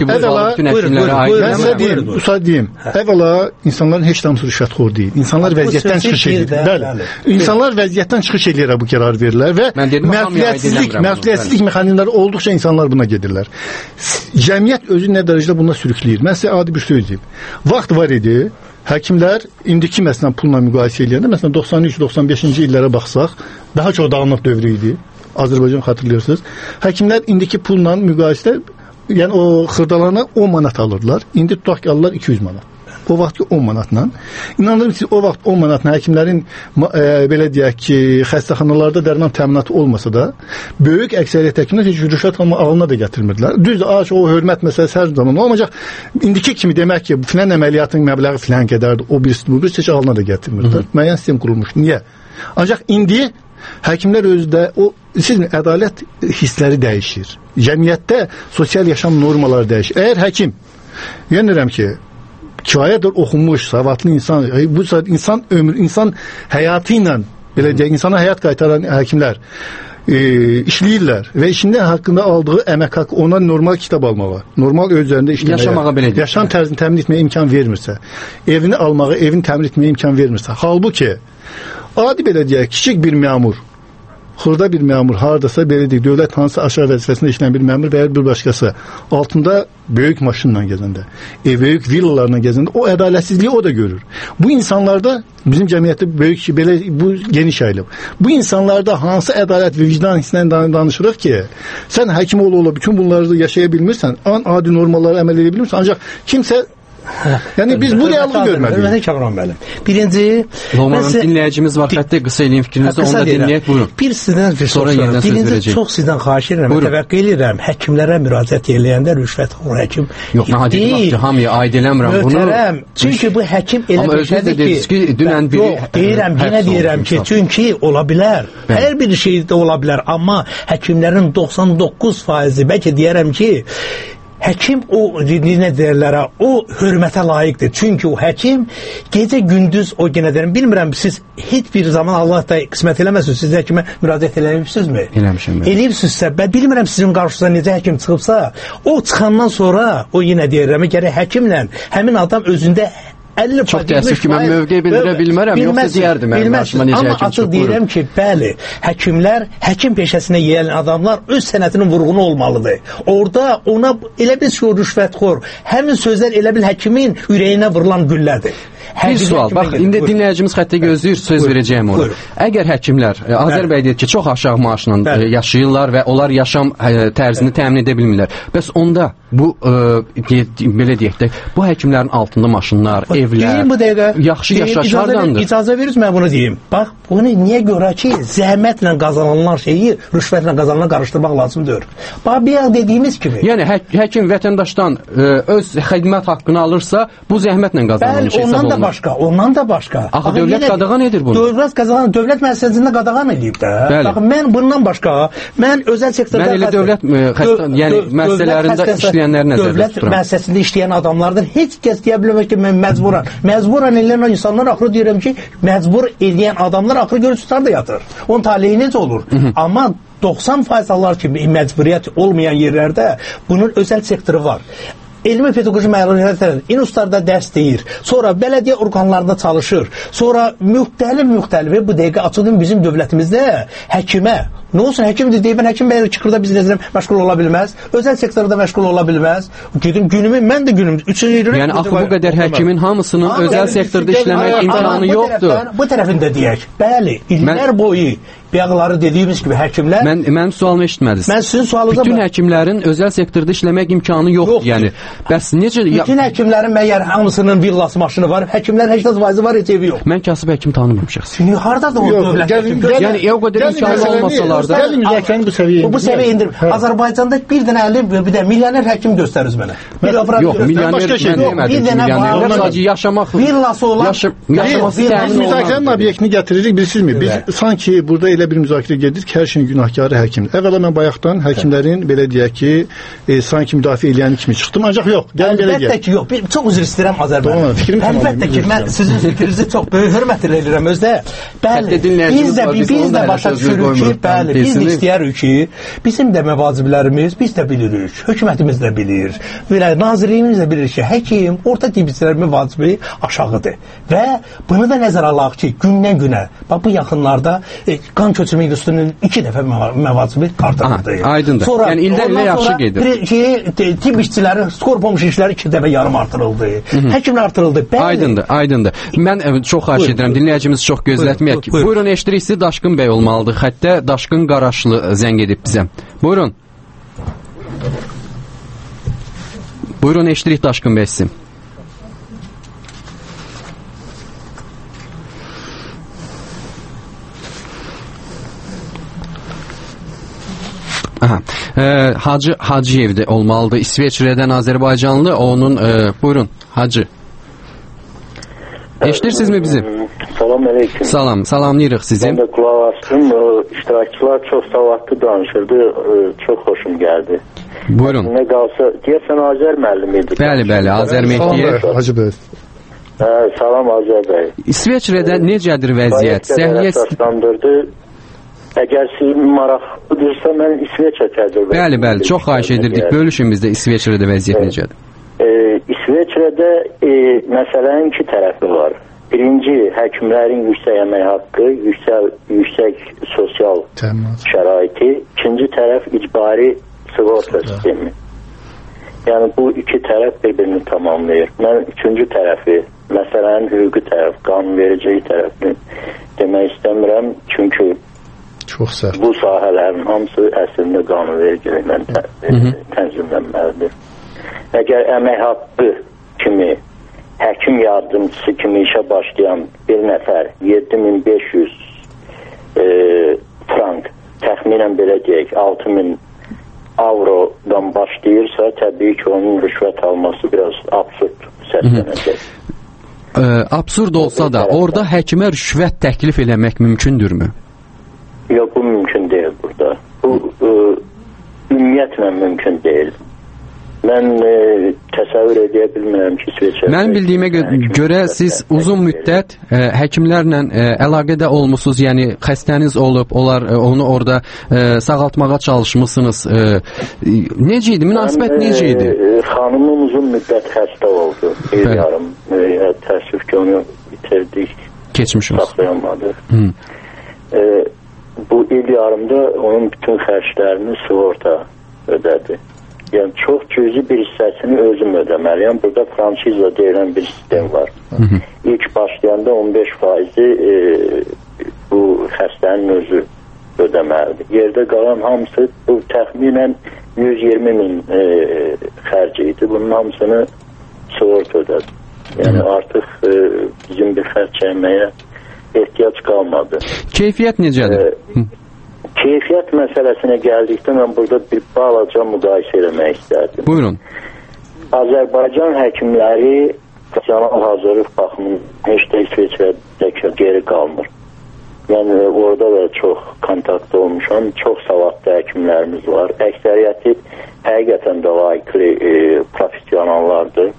Əvvəla deyim. Əvvəla insanların heç hamısı rüşvətxor deyil. İnsanlar vəziyyətdən çıxış edir. Bəli. İnsanlar vəziyyətdən çıxış edirlər bu qərar verirlər və məsuliyyətsizlik mexanizmləri olduqca insanlar buna gedirlər. Cəmiyyət özü nə dərəcədə buna sürükləyir. Mən sizə adi bir söz deyim. Vaxt var idi. Həkimlər indiki məsələn pulla müqayisə edəndə məsələn 93-95-ci illərə baxsaq, daha çox dağınıq dövrü idi. Azərbaycan xatırlayırsınız. Həkimlər indiki pulla müqayisədə, yəni o xırdalana 10 manat alırlar. İndi tutaq ki, alırlar 200 manat. O vaxt 10 manatla. İnanırım ki, o vaxt 10 manatla həkimlərin belə deyək ki, xəstəxanalarda dərman təminatı olmasa da, böyük əksəriyyət həkimlər heç rüşvət alına da gətirmirdilər. Düzdür, o hörmət məsələsi hər zaman olmayacaq. İndiki kimi demək ki, filan əməliyyatın məbləği filan qədərdir, o birisi heç alına da gətirmirdilər. Müəyyən sistem qurulmuş. Niyə? Ancaq indi həkimlər özdə siz ədalət hissləri dəyişir. Cəmiyyətdə sosial yaşam normaları dəyişir. Əgər həkim, yenirəm ki, kifayətdir oxunmuş, savadlı insan, bu insan həyatı ilə, belə deyək, insana həyat qaytaran həkimlər işləyirlər və işində haqqında aldığı əmək haqqı ona normal kitab almağa, normal öz üzərində işləməyə, yaşam tərzini təmin etməyə imkan vermirsə, evini almağa, evini təmin etməyə imkan vermirsə, halbuki Adi belə deyək, kiçik bir məmur, xırda bir məmur, hardasa belə deyək, dövlət hansı aşağı vəzifəsində işləyən bir məmur və ya bir başqası altında böyük maşınla gəzəndə, böyük villalarla gəzəndə o ədalətsizliyi o da görür. Bu insanlarda bizim cəmiyyətdə böyük belə bu geniş yayılıb. Bu insanlarda hansı ədalət və vicdan hissindən danışırıq ki, sən həkim ola bütün bunları yaşaya bilmirsən, adi normallara əməl edə bilmirsən, ancaq kimsə yəni biz bu reallığı görməliyik. Hörmətli Kamran müəllim. Birinci, Lomanın dinləyicimiz var, xəttə qısa eləyin fikrinizi, onu da dinləyək, buyurun. Bir sizdən bir sonra yenidən söz verəcəyik. Birinci, çox sizdən xahiş edirəm, təvəqqə edirəm, həkimlərə müraciət eləyəndə rüşvətxor həkim yox, deyil. Hamıya aid eləmirəm bunu. Möhtərəm, çünki bu həkim elə bir şeydir ki, dünən biri... Yox, deyirəm ki, çünki ola bilər, hər bir şey də ola bilər, amma həkimlərin 99%, bəlkə deyərəm ki, həkim o nə deyirlər, o hörmətə layiqdir. Çünki o həkim gecə gündüz o yenə deyirəm, bilmirəm siz heç bir zaman Allah da qismət eləməsin, siz həkimə müraciət eləmişsinizmi? Eləmişəm. Eləyibsinizsə, mən bilmirəm sizin qarşınıza necə həkim çıxıbsa, o çıxandan sonra o yenə deyirəm, gərək həkimlə həmin adam özündə 50 çox təəssüf ki, mən mövqe bildirə bilmərəm, yoxsa deyərdim mən qarşıma necə həkim çıxıb. Amma açıq deyirəm ki, bəli, həkimlər, həkim peşəsinə yiyələn adamlar öz sənətinin vurğunu olmalıdır. Orada ona elə bir rüşvətxor, həmin sözlər elə bil həkimin ürəyinə vurulan güllədir. Bir sual, bax, indi dinləyicimiz xəttə gözləyir, söz verəcəyim onu. Əgər həkimlər, Azər bəy deyir ki, çox aşağı maaşla yaşayırlar və onlar yaşam tərzini təmin edə bilmirlər. Bəs onda bu, belə deyək də, bu həkimlərin altında maşınlar, evlər, yaxşı yaşayış hardandır? İcazə verirsiniz, mən bunu deyim. Bax, bunu niyə görə ki, zəhmətlə qazanılan şeyi rüşvətlə qazanılan qarışdırmaq lazımdır. Bax, bir yer dediyimiz kimi. Yəni, həkim vətəndaşdan öz xidmət haqqını alırsa, bu zəhmətlə qazanılmış hesab olunur. Ondan da başqa. Axı, dövlət qadağan edir bunu. Dövlət müəssisəsində qadağan edib də. Baxın, mən bundan başqa, mən özəl sektorda... Mən elə dövlət müəssisələrində işləyənləri nəzərdə tuturam. Dövlət müəssisəsində işləyən adamlardan heç kəs deyə bilmək ki, mən məcburan eləyən insanlar axırı deyirəm ki, məcbur eləyən adamlar axırı görürsünüzlər də yatır. Onun taleyi necə olur? Amma 90% allar kimi məcburiyyət olmayan yerlərdə bunun özəl sektoru var. Elmi pedaqoji məlumatlar institutlarda dərs deyir. Sonra bələdiyyə orqanlarında çalışır. Sonra müxtəlif bu dəqiqə açıldım bizim dövlətimizdə həkimə. Nə olsun, həkim deyir, mən həkim bəyər çıxırda bizneslə məşğul ola bilməz, özəl sektorda məşğul ola bilməz. Günümü, mən də günüm. Yəni, axı bu qədər həkimin hamısının özəl sektorda işləmək imkanı yoxdur. Bu tərəfində deyək, bəli, illər boyu Bəyəqları dediyimiz kimi həkimlər... Mənim sualımı eşitmədiniz. Mən sizin sualınıza... Bütün həkimlərin özəl sektorda işləmək imkanı yoxdur. Yəni, bəs necə... Bütün həkimlərin məyər hamısının villası maşını var, həkimlər 80% var, heç evi yox. Mən kasıb həkim tanımıram şəxsi. Haradadır o dövlət həkim? Yəni, o qədər imkanı olmasalar da... Bu səviyyə indirib. Azərbaycanda bir dənə 50, milyoner həkim göstəriz mənə. Yox, milyoner mən demədim. Milyonerlər sadəcə yaşamaq... Villası olan... Biz müzakirənin obyektini gətiririk, bilirsizmi? Biz sanki burada elə bir müzakirə gedir ki, hər şeyin günahkarı həkimdir. Əvvəla mən bayaqdan həkimlərin belə deyək ki, sanki müdafiə eləyəni kimi çıxdım, ancaq yox. Gəlin belə deyək. Əlbəttə ki, yox. Çox üzr istəyirəm Azərbaycan. Əlbəttə ki, mən sizin fikrinizi çox böyük hörmət edirəm özdə. Bəli, biz də başa düşürük ki, bəli, biz də istəyərik ki, bizim də məvaciblərimiz, biz də bilirik, hökumətimiz də bilir, nazirliyimiz də bilir ki, həkim, orta tibislər məvacibi aşağıdır. Və bunu da nəzərə alaq ki, gündən günə, bu yaxınlarda qan köçürmə institutunun 2 dəfə məvacibi artırıldı. Aydındır. Yəni, ildən ilə yaxşı gedir. Tibb işçiləri, skor pomş işləri 2 dəfə yarım artırıldı. Həkimlər artırıldı. Aydındır. Mən çox xahiş edirəm, dinləyicimiz çox gözlətməyək ki. Buyurun, eşdirik sizi, Daşqın bəy olmalıdır. Xəttə Daşqın Qaraşlı zəng edib bizə. Buyurun. Buyurun, eşdirik Daşqın bəy sizi. Hacıyevdə olmalıdır. İsveçrədən Azərbaycanlı, onun buyurun, Hacı. Eşidirsinizmi bizi? Salam aleyküm. Salamlayırıq sizi. Ben de kulaq astım. İştirakçılar çok savadlı danışırdı. Çok hoşum gəldi. Buyurun. Ne qalsa, deyəsən Azər müəllim idi. Bəli, Azər Mehdiyev. Hacı bəy. Salam Azər bəy. İsveçrədə necədir vəziyyət? Səhiyyə əsaslandırdı. Əgər sizin maraqlıdırsa, mən İsveçrə təcrübə. Bəli, çox xahiş edirdik. Bölüşün bizdə İsveçrədə vəziyyət necədir? İsveçrədə məsələnin 2 tərəfi var. birinci, həkimlərin yüksək əmək haqqı, yüksək sosial şəraiti, ikinci tərəf icbari sığorta sistemi. Yəni bu iki tərəf bir-birini tamamlayır. Mən üçüncü tərəfi, məsələnin hüquqi tərəf, qanunvericilik tərəfini demək istəmirəm, çünki bu sahələrin hamısı əslində qanunvericiliklə tənzimlənməlidir. Əgər əmək haqqı kimi həkim yardımcısı kimi işə başlayan bir nəfər 7500 frank, təxminən belə deyək, 6000 avrodan başlayırsa, təbii ki, onun rüşvət alması biraz absurd səslənəcək. Absurd olsa da, orada həkimə rüşvət təklif eləmək mümkündürmü? Yox, bu mümkün deyil burada. Bu ümumiyyətlə mümkün deyil. Mən təsəvvür edə bilmirəm ki, İsveçrədə... Mənim bildiyimə görə siz uzun müddət həkimlərlə əlaqədə olmusunuz, yəni xəstəniz olub, onu orada sağaltmağa çalışmışsınız. Necə idi? Münasibət necə idi? Xanımım uzun müddət xəstə oldu. Bir yarım, təəssüf ki, onu bitirdik. Keçmiş olsun. Saxlayamadı. Bu il yarımda onun bütün xərclərini sığorta ödədi. Yəni çox cüzi bir hissəsini özüm ödəməliyəm. Burada franşiza deyilən bir sistem var. İlk başlayanda 15% bu xəstənin özü ödəməlidir. Yerdə qalan hamısı bu təxminən 120.000 xərci idi. Bunun hamısını sığorta ödədi. Yəni artıq bizim bir xərc çəkməyə ehtiyac qalmadı. Keyfiyyət necədir? Keyfiyyət məsələsinə gəldikdə mən burada bir balaca müqayisə eləmək istərdim. Buyurun. Azərbaycan həkimləri professional hazırlıq baxımından heç də İsveçrədə geri qalmır. Mən orada da çox kontaktda olmuşam, çox savadlı həkimlərimiz var. Əksəriyyəti həqiqətən də layiqli professionallardır.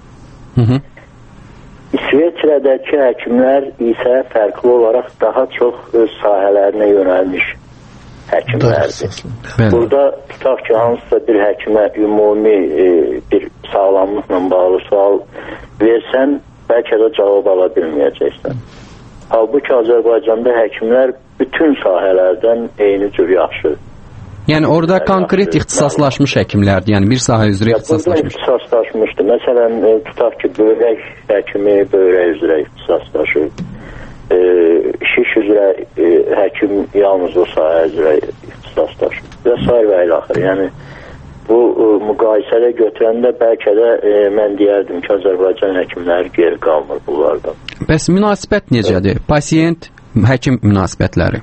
İsveçrədəki həkimlər isə fərqli olaraq daha çox öz sahələrinə yönəlmiş həkimlərdir. Burada tutaq ki, hansısa bir həkimə ümumi bir sağlamlıqla bağlı sual versən, bəlkə də cavab ala bilməyəcəksən. Halbuki Azərbaycanda həkimlər bütün sahələrdən eyni cür yaxşı. Yəni orada konkret ixtisaslaşmış həkimlərdir, yəni bir sahə üzrə ixtisaslaşmış. Burada ixtisaslaşmışdır. Məsələn, tutaq ki, böyrək həkimi böyrək üzrə ixtisaslaşır. Şiş üzrə həkim yalnız o sahə üzrə ixtisaslaşır. Və sair və ilaxır. Yəni bu müqayisədə götürəndə bəlkə də mən deyərdim ki, Azərbaycan həkimləri geri qalmır bunlardan. Bəs münasibət necədir? Pasiyent, həkim münasibətləri?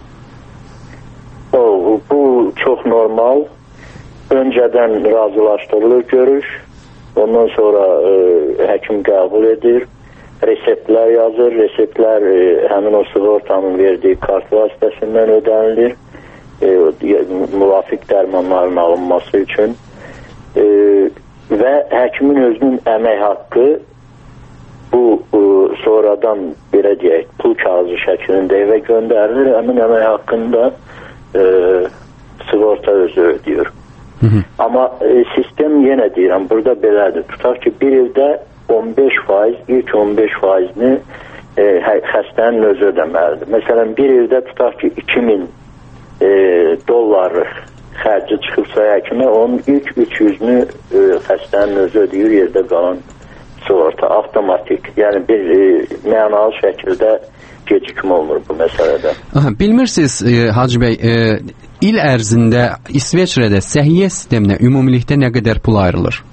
Bu çox normal. Öncədən razılaşdırılır görüş. Ondan sonra həkim qəbul edir. Reseptlər yazır. Reseptlər həmin o sığortanın verdiyi kart vasitəsindən ödənilir. Müvafiq dərmanların alınması üçün. Və həkimin özünün əmək haqqı bu sonradan belə deyək, pul kağızı şəklində evə göndərilir. Həmin əmək haqqında sığorta özü ödəyir. Amma sistem yenə deyirəm, burada belədir. Tutaq ki, bir ildə 15%, ilk 15%-ni xəstənin özü ödəməlidir. Məsələn, bir ildə tutaq ki, 2000 dollarlıq xərci çıxırsa həkimə, onun ilk 300-nü xəstənin özü ödəyir, yerdə qalan sığorta, avtomatik. Yəni bir mənalı şəkildə gecikmə olmur bu məsələdə. Bilmirsiniz, Hacı bəy, il ərzində İsveçrədə səhiyyə sisteminə ümumilikdə nə qədər pul ayrılır?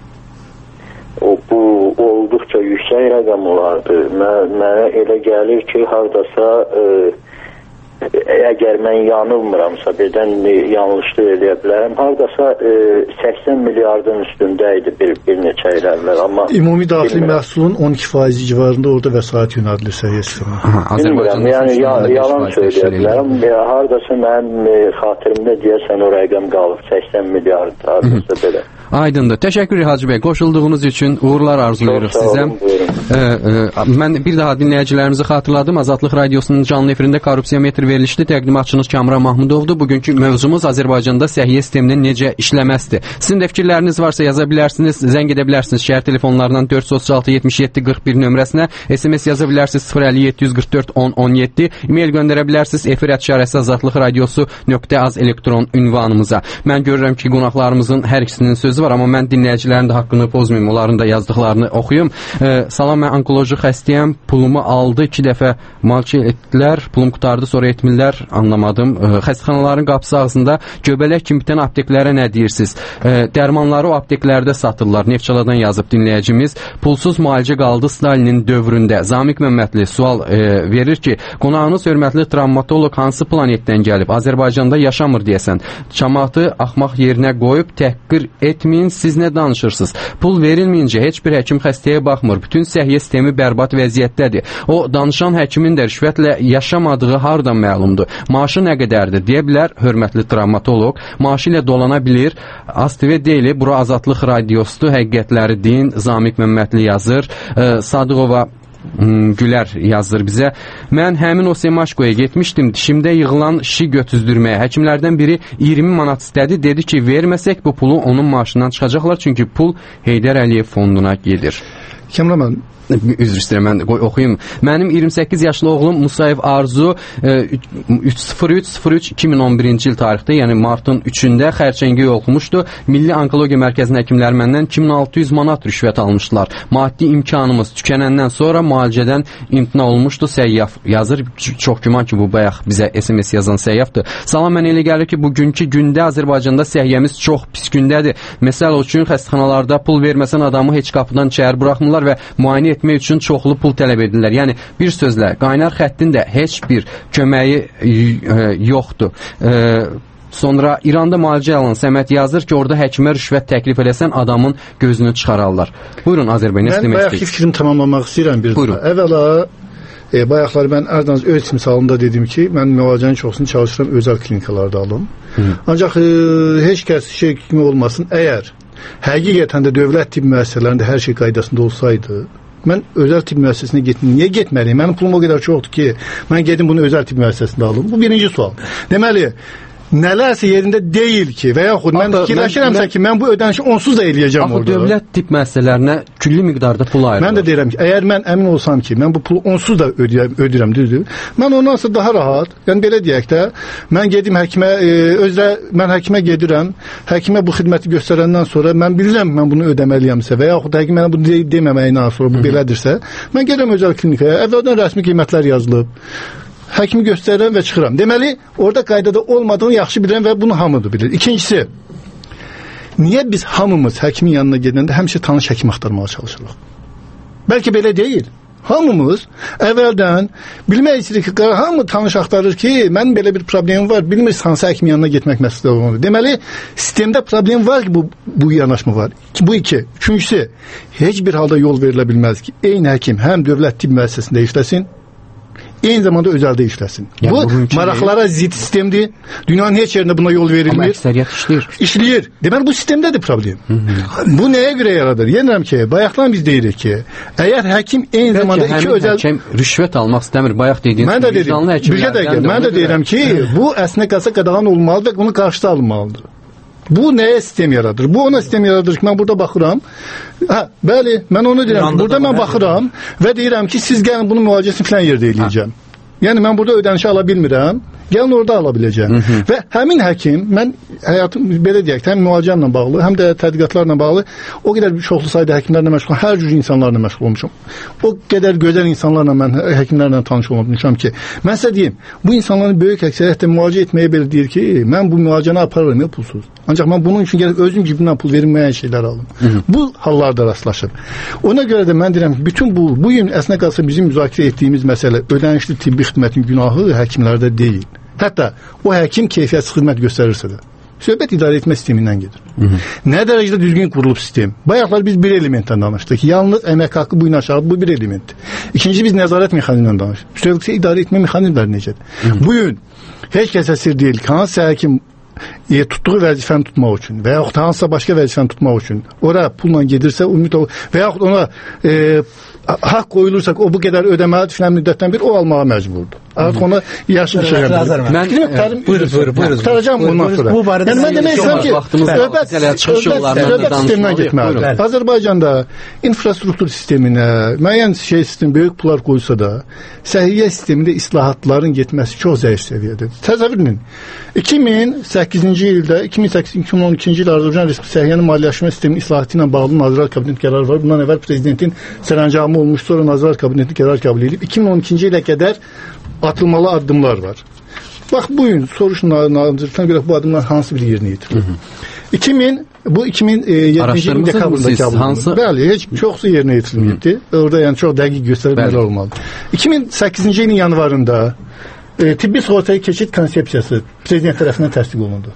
Bu olduqca yüksək rəqəm olardı. Mənə elə gəlir ki, haradasa əgər mən yanılmıramsa, birdən yanlışlıq edə bilərəm, haradasa 80 milyardın üstündə idi bir neçə il əvvəl. Ümumi daxili məhsulun 12% civarında orada vəsait yönəldilir səhiyyə sisteminə. Bilmirəm, yəni yalan söyləyə bilərəm. Haradasa mənim xatirimdə deyəsən o rəqəm qalıb 80 milyard, haradasa belə. Aydındır. Təşəkkür Hacı bəy. Qoşulduğunuz üçün uğurlar arzulayırıq sizə. Mən bir daha dinləyicilərimizi xatırladım. Azadlıq Radiosunun canlı efirində korrupsiyametr verilişli təqdimatçınız Kamran Mahmudovdur. Bugünkü mövzumuz Azərbaycanda səhiyyə sisteminin necə işləməsidir. Sizin də fikirləriniz varsa yaza bilərsiniz, zəng edə bilərsiniz şəhər telefonlarından 436 77 41 nömrəsinə, SMS yaza bilərsiniz 050 744 10 17, e-mail göndərə bilərsiniz efir@azadlıqradiosu.az elektron ünvanımıza. Mən görürəm ki, qonaqlarımızın hər ikisinin sözü var, amma mən dinləyicilərin də haqqını pozmayım, onların da yazdıqlarını oxuyum. Salam, mən onkoloji xəstəyəm, pulumu aldı, 2 dəfə malçı etdilər, pulum qutardı, sonra etmirlər, anlamadım. Xəstəxanaların qapısı ağzında göbələk kimi bitən apteklərə nə deyirsiniz? Dərmanları o apteklərdə satırlar. Neftçaladan yazıb dinləyicimiz. Pulsuz müalicə qaldı Stalinin dövründə. Zamiq Məmmədli sual verir ki, qonağınız hörmətli travmatoloq hansı planetdən gəlib? Azərbaycanda yaşamır deyəsən. Cəmaatı axmaq yerinə qoyub təhqir etməyin, siz nə danışırsınız? Pul verilməyincə heç bir həkim xəstəyə baxmır. Bütün səhiyyə sistemi bərbad vəziyyətdədir. O danışan həkimin də rüşvətlə yaşamadığı hardan məlumdur? Maaşı nə qədərdir? Deyə bilər hörmətli travmatoloq. Maaşı ilə dolana bilir. ASTV deyil, bura Azadlıq Radiosudur. Həqiqətləri deyin. Zamiq Məmmədli yazır. Sadıqova Gülər yazır bizə. Mən həmin o Semaşkoya getmişdim. Dişimdə yığılan şişi götüzdürməyə. Həkimlərdən biri 20 manat istədi. Dedi ki, verməsək bu pulu onun maaşından çıxacaqlar. Çünki pul Heydər Əliyev fonduna gedir. Kamran, mən üzr istəyirəm, mən oxuyum. Mənim 28 yaşlı oğlum Musayev Arzu 03/03/2011-ci il tarixdə, yəni martın 3-də xərçəngə yolxumuşdu. Milli Onkologiya Mərkəzinin həkimləri məndən 2600 manat rüşvət almışdılar. Maddi imkanımız tükənəndən sonra müalicədən imtina olmuşdu. Səyyaf yazır. Çox güman ki, bu bayaq bizə SMS yazan səyyafdır. Salam, mən elə gəlir ki, bugünkü gündə Azərbaycanda səhiyyəmiz çox pis gündədir. Məsəl üçün xəstəxanalarda pul verməsən adamı heç qapıdan içəri buraxmırlar və müayinə etmək üçün çoxlu pul tələb edirlər. Yəni bir sözlə, qaynar xəttin də heç bir köməyi yoxdur. Sonra İranda müalicə alan Səməd yazır ki, orada həkimə rüşvət təklif eləsən adamın gözünü çıxararlar. Buyurun Azərbaycan, nə demək istəyir? Mən bayaqki fikrimi tamamlamaq istəyirəm bir daha. Əvvəla bayaqları mən Ərdəniz öz timsalında dedim ki, mən müalicənin çoxsunu çalışıram özəl klinikalarda alım. Ancaq heç kəs şey kimi olmasın, əgər həqiqətən də dövlət tibb müəssisələrində hər şey qaydasında olsaydı, mən özəl tibb müəssisəsinə getməliyim. Niyə getməliyim? Mənim pulum o qədər çoxdur ki, mən gedim bunu özəl tibb müəssisəsində alım. Bu birinci sual. Deməli, nələrsə yerində deyil ki və yaxud mən fikirləşirəmsə ki, mən bu ödənişi onsuz da eləyəcəm orada. Dövlət tibb müəssisələrinə külli miqdarda pul ayırır. Mən də deyirəm ki, əgər mən əmin olsam ki, mən bu pulu onsuz da ödəyirəm, düzdür? Mən ondan sonra daha rahat, yəni belə deyək də, mən gedim həkimə, mən həkimə gedirəm, həkimə bu xidməti göstərəndən sonra mən bilirəm mən bunu ödəməliyəmsə və yaxud həkim mənə bunu deməməyindən sonra bu belədirsə, mən gedirəm özəl klinikaya, əvvəldən rəsmi qiymətlər yazılıb. Həkimi göstərirəm və çıxıram. Deməli, orada qaydada olmadığını yaxşı bilirəm və bunu hamıdır bilir. İkincisi, niyə biz hamımız həkimin yanına gedəndə həmişə tanış həkim axtarmağa çalışırıq? Bəlkə belə deyil. Hamımız əvvəldən bilmək istəyir ki, hamı tanış axtarır ki, mənim belə bir problemim var, bilmirsiniz hansı həkimin yanına getmək məsələ olur. Deməli, sistemdə problem var ki, bu yanaşma var. Bu iki. Üçüncüsü, heç bir halda yol verilə bilməz ki, eyni həkim həm dövlət tibb müəssisəsində işləsin, eyni zamanda özəldə işləsin. Yəni, bu maraqlara zid sistemdir. Dünyanın heç yerində buna yol verilmir. Amma əksəriyyət işləyir. İşləyir. Deməli, bu sistemdədir problem. Bu nəyə görə yaradır? Yenirəm ki, bayaqdan biz deyirik ki, əgər həkim eyni zamanda iki özəl... Həkim rüşvət almaq istəmir. Bayaq dediyiniz mən də deyirəm ki, bu əslində qalsa qadağan olmalıdır və bunun qarşısı alınmalıdır. Bu nəyə sistem yaradır? Bu ona sistem yaradır ki, mən burada baxıram. Bəli, mən onu deyirəm. Burada mən baxıram və deyirəm ki, siz gəlin bunun müalicəsini filan yerdə eləyəcəm. Yəni mən burada ödənişi ala bilmirəm. Gəlin orada ala biləcəm. Və həmin həkim, mən həyatım belə deyək, həm müalicəmlə bağlı, həm də tədqiqatlarla bağlı o qədər çoxlu sayda həkimlərlə məşğul, hər cür insanlarla məşğul olmuşam. O qədər gözəl insanlarla mən həkimlərlə tanış olmuşam ki, mən sizə deyim, bu insanların böyük əksəriyyətlə müalicə etməyə belə deyir ki, mən bu müalicəni aparıram ya pulsuz. Ancaq mən bunun üçün gəlib özüm cibimdən pul verilməyən şeylər alım. Bu hallarda rastlaşır. Ona görə də mən deyirəm, bütün bu gün əslində qalsa bizim müzakirə etdiyimiz məsələ ödənişli tibbi xidmətin günahı həkimlərdə deyil. Hətta o həkim keyfiyyətsiz xidmət göstərirsə də. Söhbət idarə etmə sistemindən gedir. Nə dərəcədə düzgün qurulub sistem? Bayaqlar biz bir elementdən danışdıq. Yalnız əmək haqqı bu ilə aşağı, bu bir elementdir. İkinci biz nəzarət mexanizmindən danışdıq. Üstəlik idarə etmə mexanizmləri necədir? Bu gün heç kəsə sir deyil ki, hansı həkim tutduğu vəzifəni tutmaq üçün və yaxud hansısa başqa vəzifəni tutmaq üçün ora pulla gedirsə, və yaxud ona haqq qoyulursa o bu qədər ödəməli filan müddətdən bir o almağa məcburdur. Artıq ona yaşlı bir şey verir. Buyurun. Tutaracağım ondan sonra. Yəni mən demək istəyirəm ki, söhbət sistemindən getməlidir. Azərbaycanda infrastruktur sisteminə müəyyən sistem böyük pullar qoysa da, səhiyyə sistemində islahatların getməsi çox zəif səviyyədir. Təsəvvür edin. 2008-ci ildə, 2008-2012-ci il Azərbaycan Respublikası səhiyyənin maliyyələşmə sisteminin islahatı ilə bağlı Nazirlər Kabineti qərarı var. Bundan əvvəl prezidentin sərəncamı olmuş, sonra Nazirlər Kabineti qərar qəbul edib 2012-ci ilə qədər atılmalı addımlar var. Bax bu gün soruşun nazirlikdən görə bu addımlar hansı bir yerinə yetirir? 2007-ci ilin dekabrında qəbul olundu. Bəli, heç çoxsu yerinə yetirilməyibdi. Orada yəni çox dəqiq göstərilmələr olmalıdır. 2008-ci ilin yanvarında tibbi sığortaya keçid konsepsiyası prezident tərəfindən təsdiq olundu.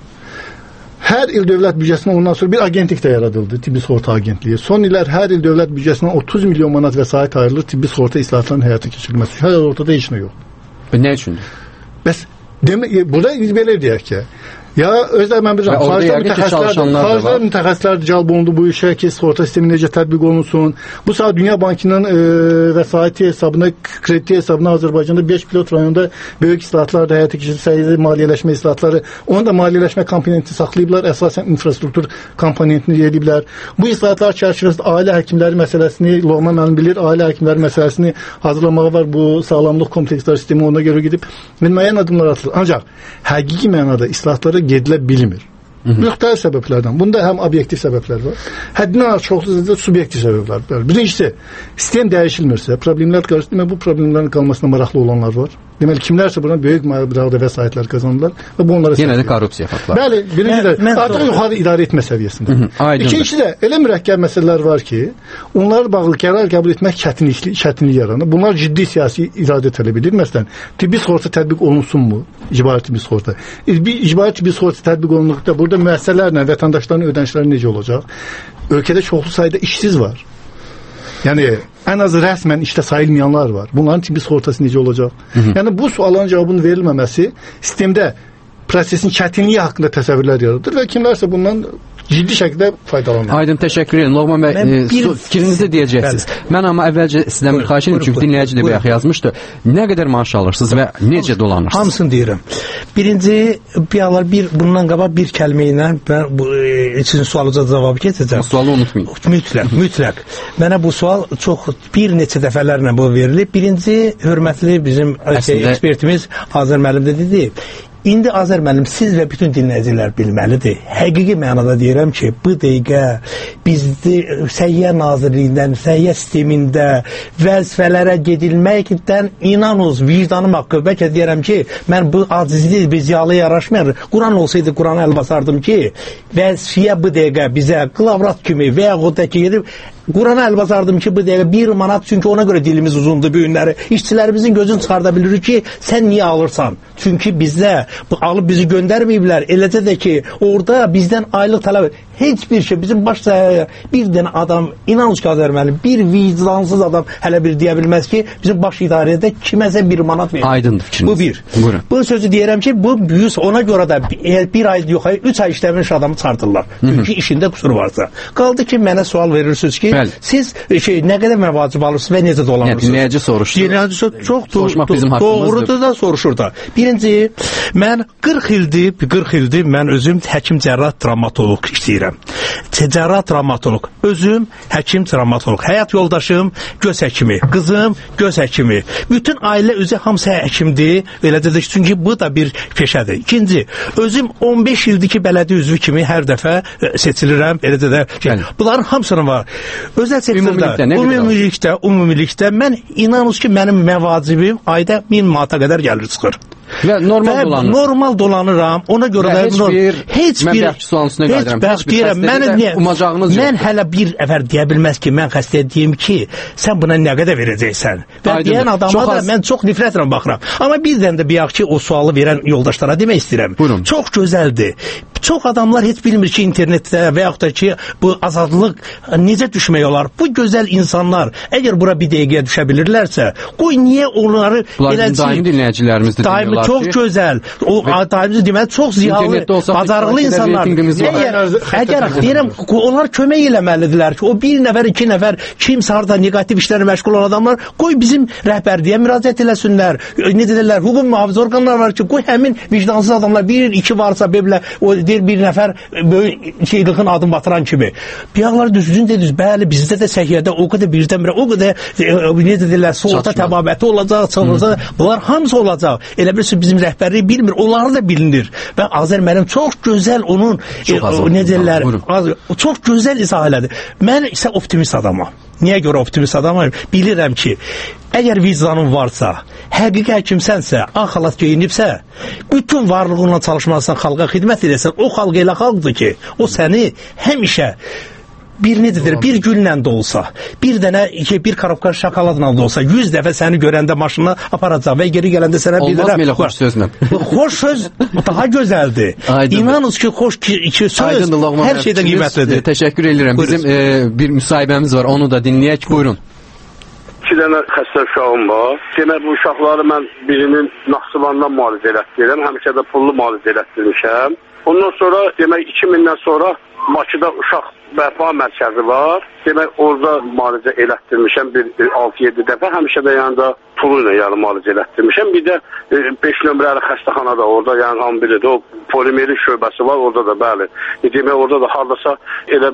Hər il dövlət büdcəsindən ondan sonra bir agentlik də yaradıldı, tibbi sığorta agentliyi. Son illər hər il dövlət büdcəsindən 30 milyon manat vəsait ayrılır tibbi sığorta islahatlarının həyata keçirilməsi üçün. Hələ ortada heç nə yoxdur. Nə üçündür? Bəs burada belə deyək ki, ya özləri mən bilirəm, xaricdə mütəxəssislər cəlb olundu bu işə ki, sığorta sistemi necə tətbiq olunsun. Bu saat Dünya Bankının vəsaiti hesabına, krediti hesabına Azərbaycanda 5 pilot rayonunda böyük islahatlar da həyata keçirildi, səhiyyə maliyyələşmə islahatları. Onu da maliyyələşmə komponentini saxlayıblar, əsasən infrastruktur komponentini ediblər. Bu islahatlar çərçivəsində ailə həkimləri məsələsini, Loğman müəllim bilir, ailə həkimləri məsələsini hazırlamağı var. Bu sağlamlıq kompleksləri sistemi ona görə gedib müəyyən addımlar atılır. Ancaq həqiqi mənada islahatlara gedilə bilmir. Müxtəlif səbəblərdən. Bunda həm obyektiv səbəblər var. Həddindən çoxsuz da subyektiv səbəblər var. Birincisi, sistem dəyişilmirsə, problemlər qarşısında bu problemlərin qalmasına maraqlı olanlar var. Deməli, kimlərsə buradan böyük məbləğdə vəsaitlər qazanırlar və bu onlara yenə də korrupsiya faktları. Bəli, birinci də artıq yuxarı idarə etmə səviyyəsində. İkinci də elə mürəkkəb məsələlər var ki, onlarla bağlı qərar qəbul etmək çətinlik yaranır. Bunlar ciddi siyasi iradə tələb edir. Məsələn, tibbi sığorta tətbiq olunsunmu? İcbari tibbi sığorta. İcbari tibbi sığorta tətbiq olunduqda burada müəssisələrlə vətəndaşların ödənişləri necə olacaq? Ölkədə çoxlu sayda işsiz var. Yəni ən azı rəsmən işdə sayılmayanlar var. Bunların tibbi sığortası necə olacaq? Yəni bu sualların cavabının verilməməsi sistemdə prosesin çətinliyi haqqında təsəvvürlər yaradır və kimlərsə bundan ciddi şəkildə faydalanır. Aydın, təşəkkür edirəm. Loğman bəy, fikrinizi deyəcəksiniz. Mən amma əvvəlcə sizdən bir xahiş edirəm, çünki dinləyici də bayaq yazmışdı. Nə qədər maaş alırsınız və necə dolanırsınız? Hamısını deyirəm. Birinci, bundan qabaq bir kəlmə ilə mən bu üçün sualıca cavabı keçəcəm. Sualı unutmayın. Mütləq. Mənə bu sual çox bir neçə dəfələrlə bu verilib. Birinci, hörmətli bizim ekspertimiz Azər müəllim də dedi. İndi Azər müəllim, siz və bütün dinləyicilər bilməlidir. Həqiqi mənada deyirəm ki, bu dəqiqə bizdə Səhiyyə Nazirliyindən, səhiyyə sistemində vəzifələrə gedilməkdən inanınız, vicdanım haqqı. Bəlkə deyirəm ki, mən bu acizli, bir ziyalı yaraşmır. Quran olsaydı, Qurana əl basardım ki, vəzifəyə bu dəqiqə bizə qlavrat kimi və yaxud da ki, Qurana əl basardım ki, bu dəqiqə 1 manat, çünki ona görə dilimiz uzundur bu günləri. İşçilərimizin gözünü çıxarda bilirik ki, sən niyə alırsan? Çünki bizdə alıb bizi göndərməyiblər. Eləcə də ki, orada bizdən aylıq tələb edir. Heç bir şey, bizim baş səhiyyə bir dənə adam, inanış ki, Azər müəllim, bir vicdansız adam hələ bir deyə bilməz ki, bizim baş idarədə kiməsə 1 manat verir. Aydındır fikriniz. Bu bir. Buyurun. Bu sözü deyirəm ki, bu büyüs ona görə də bir ay yox, 3 ay işləmiş adamı çıxartırlar. Çünki işində qüsur varsa. Qaldı ki, mənə sual verirsiniz ki, siz nə qədər məvacib alırsınız və necə dolanırsınız? Dinləyici soruşdu. Dinləyici çox doğrudur da soruşur da. Birinci, mən 40 ildir mən özüm həkim cərrah travmatoloq işləyirəm. Cərrah travmatoloq. Özüm həkim travmatoloq. Həyat yoldaşım göz həkimi, qızım göz həkimi. Bütün ailə özü hamısı həkimdir. Eləcə də çünki bu da bir peşədir. İkinci, özüm 15 ildir ki, bələdiyyə üzvü kimi hər dəfə seçilirəm. Eləcə də bunların hamısının var. Özəl sektorda, ümumilikdə mən inanın ki, mənim məvacibim ayda 1000 manata qədər gəlir çıxır. Və normal dolanıram. Ona görə də heç bir mən hələ bir əvvəl deyə bilməz ki, mən xəstəyə deyim ki, sən buna nə qədər verəcəksən. Və deyən adama da mən çox nifrətlə baxıram. Amma birdən də bayaq ki, o sualı verən yoldaşlara demək istəyirəm. Çox gözəldir. Çox adamlar heç bilmir ki, internetdə və yaxud da ki, bu azadlıq necə düşmək olar? Bu gözəl insanlar, əgər bura bir dəqiqəyə düşə bilirlərsə, qoy niyə onları belə daim dinləyicilərimizdir deyirlər ki, çox gözəl, o daimimiz deməli çox ziyalı, bacarıqlı insanlar. Əgər deyirəm, onlar kömək eləməlidirlər ki, o bir nəfər, iki nəfər, kimsə harda negativ işlərlə məşğul olan adamlar, qoy bizim rəhbərliyə müraciət eləsinlər. Ne deyirlər, hüquq mühafizə orqanları var ki, qoy həmin vicdansız adamlar bir, iki varsa belə o deyir bir nəfər böyük şeyliğin adım batıran kimi. Biyaqlar düzgün dediniz, bəli, bizdə də səhiyyədə o qədər birdən-birə, o qədər ne deyirlər, soğuta təbabəti olacaq, çalacaq, bunlar hamısı olacaq. Elə birisi bizim rəhbərliyi bilmir, onları da bilinir. Və Azər müəllim çox gözəl onun ne deyirlər, çox gözəl izah elədi. Mən isə optimist adamam. Niyə görə optimist adamam? Bilirəm ki, əgər vicdanın varsa, həqiqi həkimsənsə, ağ xalat geyinibsə, bütün varlığınla çalışmazsan, xalqa xidmət edəsən, o xalq elə xalqdır ki, o səni həmişə bir nedir, bir güllə də olsa, bir dənə, bir karobka şokoladla da olsa, 100 dəfə səni görəndə maşına aparacaq və geri gələndə sənə bir dənə... Olmaz belə xoş sözlə. Xoş söz daha gözəldir. İnanınız ki, xoş söz hər şeydən qiymətlidir. Təşəkkür edirəm. Bizim bir müsahibəmiz var, onu da dinləyək. Buyurun. 2 dənə xəstə uşağım var. Demək, bu uşaqları mən birinin Naxçıvandan müalicə elətdirirəm. Həmişə də pullu müalicə elətdirmişəm. Ondan sonra, demək, 2000-dən sonra Bakıda uşaq bərpa mərkəzi var. Demək, orada müalicə elətdirmişəm bir 6-7 dəfə. Həmişə də yanında pulu ilə yəni müalicə elətdirmişəm. Bir də 5 nömrəli xəstəxana da orada, yəni Ambiridə o polimeri şöbəsi var, orada da bəli. Demək, orada da hardasa elə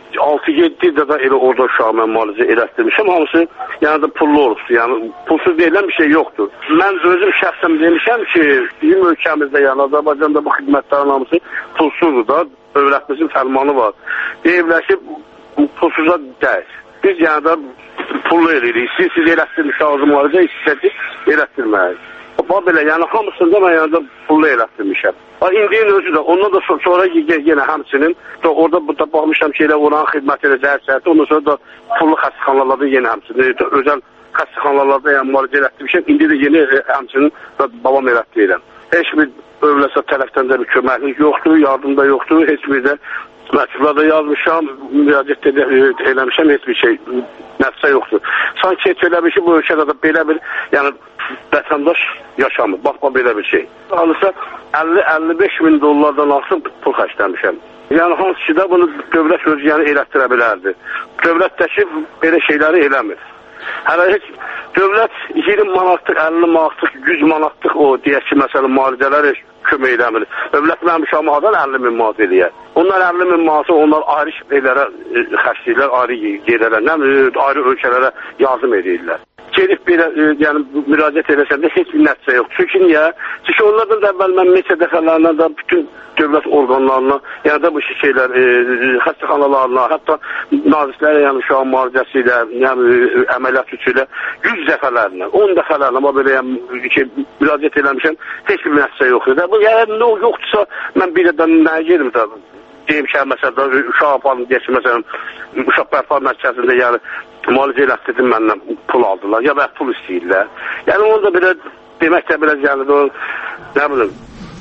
6-7 də elə orada uşağı mən müalicə elətdirmişəm. Hamısı yəni də pullu olubdur. Yəni pulsuz deyilən bir şey yoxdur. Mən özüm şəxsən demişəm ki, bizim ölkəmizdə, yəni Azərbaycanda bu xidmətlərin hamısı pulsuzdur da. Dövlətimizin fərmanı var. Deyiblər ki, pulsuza deyil. Biz yəni də pullu eləyirik. Siz elətdirmiş ağzımlarca istədik elətdirməyik. Belə, yəni hamısında mən yəni də pullu elətdirmişəm. İndiyin özü də, ondan da sonra yenə həmçinin orada baxmışam ki, elə oranın xidmət edəcək, ondan sonra da pullu xəstəxanalarda yenə həmçinin, özəl xəstəxanalarda yəni müalicə elətdirmişəm. İndi də yeni həmçinin babam elətdirirəm. Heç bir övləsə tərəfdən də bir köməklik yoxdur, yardım da yoxdur, heç bir də məktublarda yazmışam, müraciət eləmişəm, heç bir şey nəfsə yoxdur. Sanki heç elə bir ki, bu ölkədə də belə bir, yəni vətəndaş yaşamır, baxma belə bir şey. Halısa 50-55 min dollardan artıq pul xərcləmişəm. Yəni hansı ki də bunu dövlət özü yəni elətdirə bilərdi. Dövlətdəki belə şeyləri eləmir. Hələ heç dövlət 20 manatlıq, 50 manatlıq, 100 manatlıq o deyək ki, məsələn, müalicələr kömək edəmir. Dövlət mənim uşağımadan 50 min manat eləyər. Onlar 50 min manatı onlar ayrı şeylərə xərcləyirlər, ayrı yerlərə, ayrı ölkələrə yardım edirlər. Gelib belə, yəni müraciət edəsəndə heç bir nəticə yox. Çünki niyə? Çünki onlardan da əvvəl mən neçə dəfələrlə də bütün dövlət orqanlarına, yəni da bu şeylər, xəstəxanalarına, hətta nazirlərə, yəni uşaq müalicəsi ilə, yəni əməliyyat üçü ilə 100 dəfələrlə, 10 dəfələrlə amma belə yəni, müraciət eləmişəm, heç bir nəticə yoxdur. Bu, yəni nə yoxdursa, mən bir də nəyə gedim də, deyim ki, məsələn, uşaq aparım, deyək ki, məsələn, uşaq bərpa mərkəzində, yəni, müalicə elətdirdim məndən pul aldılar, ya da pul istəyirlər. Yəni, onu da belə, demək də belə, yəni, nə bilim,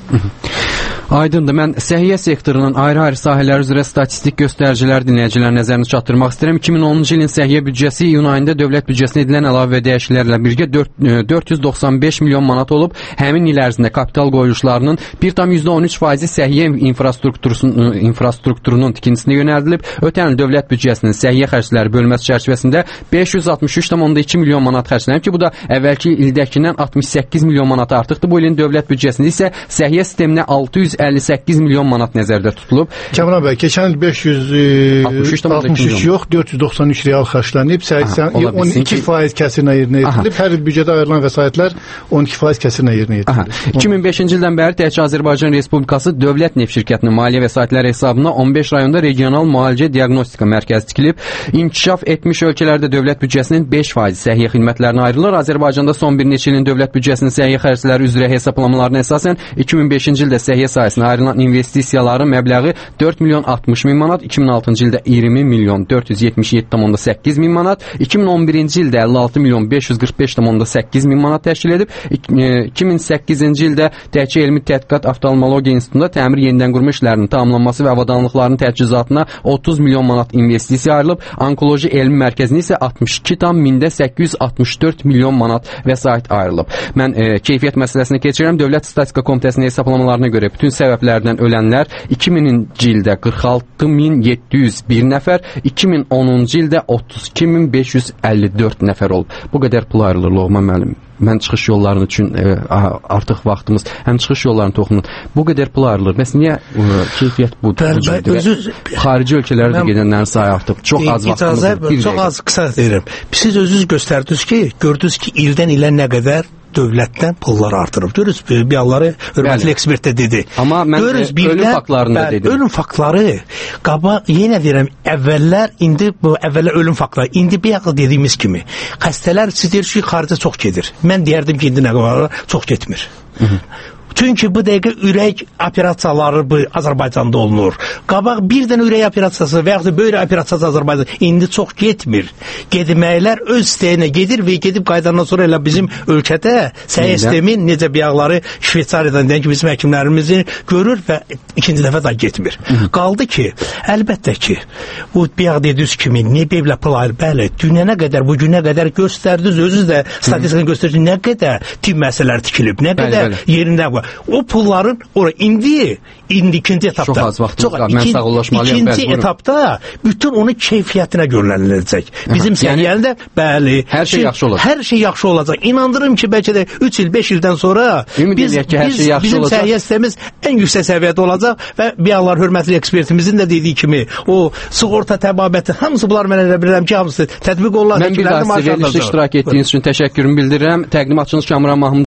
Aydındır. Mən səhiyyə sektorunun ayrı-ayrı sahələr üzrə statistik göstəricilər dinləyicilərin nəzərinə çatdırmaq istəyirəm. 2010-cu ilin səhiyyə büdcəsi iyun ayında dövlət büdcəsinə edilən əlavə və dəyişikliklərlə birgə 495 milyon manat olub. Həmin il ərzində kapital qoyuluşlarının 1,13% səhiyyə infrastrukturunun tikintisinə yönəldilib. Ötən il dövlət büdcəsinin səhiyyə xərcləri bölməsi çərçivəsində 563,2 milyon manat xərclənib ki, bu da əvvəlki ildəkindən 68 milyon manat artıqdır. Bu ilin dövlət büdcəsində isə səhiyyə sisteminə 658 milyon manat nəzərdə tutulub. Kəmran bəy, keçən il 563 yox, 493 real xərclənib, 12% kəsirinə yerinə yetirilib. Hər il büdcədə ayrılan vəsaitlər 12% kəsirinə yerinə yetirilib. 2005-ci ildən bəri təkcə Azərbaycan Respublikası Dövlət Neft Şirkətinin maliyyə vəsaitləri hesabına 15 rayonda regional müalicə diaqnostika mərkəzi tikilib. İnkişaf etmiş ölkələrdə dövlət büdcəsinin 5% səhiyyə xidmətlərinə ayrılır. Azərbaycanda son bir neçə ilin dövlət büdcəsinin səhiyyə xərcləri üzrə hesablamalarına əsasən 2005-ci ildə səhiyyə sayəsində ayrılan investisiyaların məbləği 4 milyon 60 min manat, 2006-cı ildə 20 milyon 477,8 min manat, 2011-ci ildə 56 milyon 545,8 min manat təşkil edib. 2008-ci ildə Təhsil Elmi Tədqiqat Oftalmologiya İnstitutunda təmir yenidən qurma işlərinin tamamlanması və avadanlıqların təchizatına 30 milyon manat investisiya ayrılıb. Onkoloji Elmi Mərkəzinə isə 62,864 milyon manat vəsait ayrılıb. Mən keyfiyyət məsələsini keçirəm. Dövlət Statistika Komitəsinin hesablamalarına görə bütün səbəblərdən ölənlər 2000-ci ildə 46,701 nəfər, 2010-cu ildə 32,554 nəfər olub. Bu qədər pul ayrılır Loğman müəllim. Mən çıxış yollarının üçün artıq vaxtımız, həm çıxış yollarını toxunun. Bu qədər pul ayrılır. Bəs niyə keyfiyyət bu? Xarici ölkələrə də gedənlərin sayı artıb. Çox az vaxtımız. Çox az qısa deyirəm. Siz özünüz göstərdiniz ki, gördünüz ki, ildən ilə nə qədər dövlətdən pullar artırıb. Görürüz, biyaları hörmətli ekspert də dedi. Amma mən ölüm faktlarında dedim. Ölüm faktları, yenə deyirəm, əvvəllər, indi bu əvvəllər ölüm faktları, indi biyağı dediyimiz kimi, xəstələr siz deyirsiniz ki, xaricə çox gedir. Mən deyərdim ki, indi nə qədər çox getmir. Çünki bu dəqiqə ürək operasiyaları Azərbaycanda olunur. Qabaq bir dənə ürək operasiyası və yaxud da böyrək operasiyası Azərbaycanda indi çox getmir. Gedməklər öz istəyinə gedir və gedib qaydandan sonra elə bizim ölkədə səhiyyə sistemi necə biyaqları Şveysariyadan deyən ki, bizim həkimlərimizi görür və ikinci dəfə daha getmir. Qaldı ki, əlbəttə ki, bu biyaq dediyiniz kimi nə belə pul ayrı, bəli, dünənə qədər, bu günə qədər göstərdiniz, özünüz də statistikini göstərdiniz, nə qədər tibb müəssisələri tikilib, nə qədər yerində var. O pulların indi ikinci etapda çox az vaxtımız var. Mən sağollaşmalıyam. İkinci etapda bütün onun keyfiyyətinə görüləcək. Bizim səviyyəndə bəli, hər şey yaxşı olacaq. Hər şey yaxşı olacaq. İnandırım ki, bəlkə də 3 il, 5 ildən sonra bizim səhiyyə sistemimiz ən yüksək səviyyədə olacaq və biyalar hörmətli ekspertimizin də dediyi kimi o sığorta təbabəti hamısı bunlar mən elə bilirəm ki, hamısı tətbiq olunacaq. Mən bir daha sizə verilişdə iştirak etdiyiniz üçün təşəkkürümü bildirirəm. Təqdimatçınız Kamran Mahmudov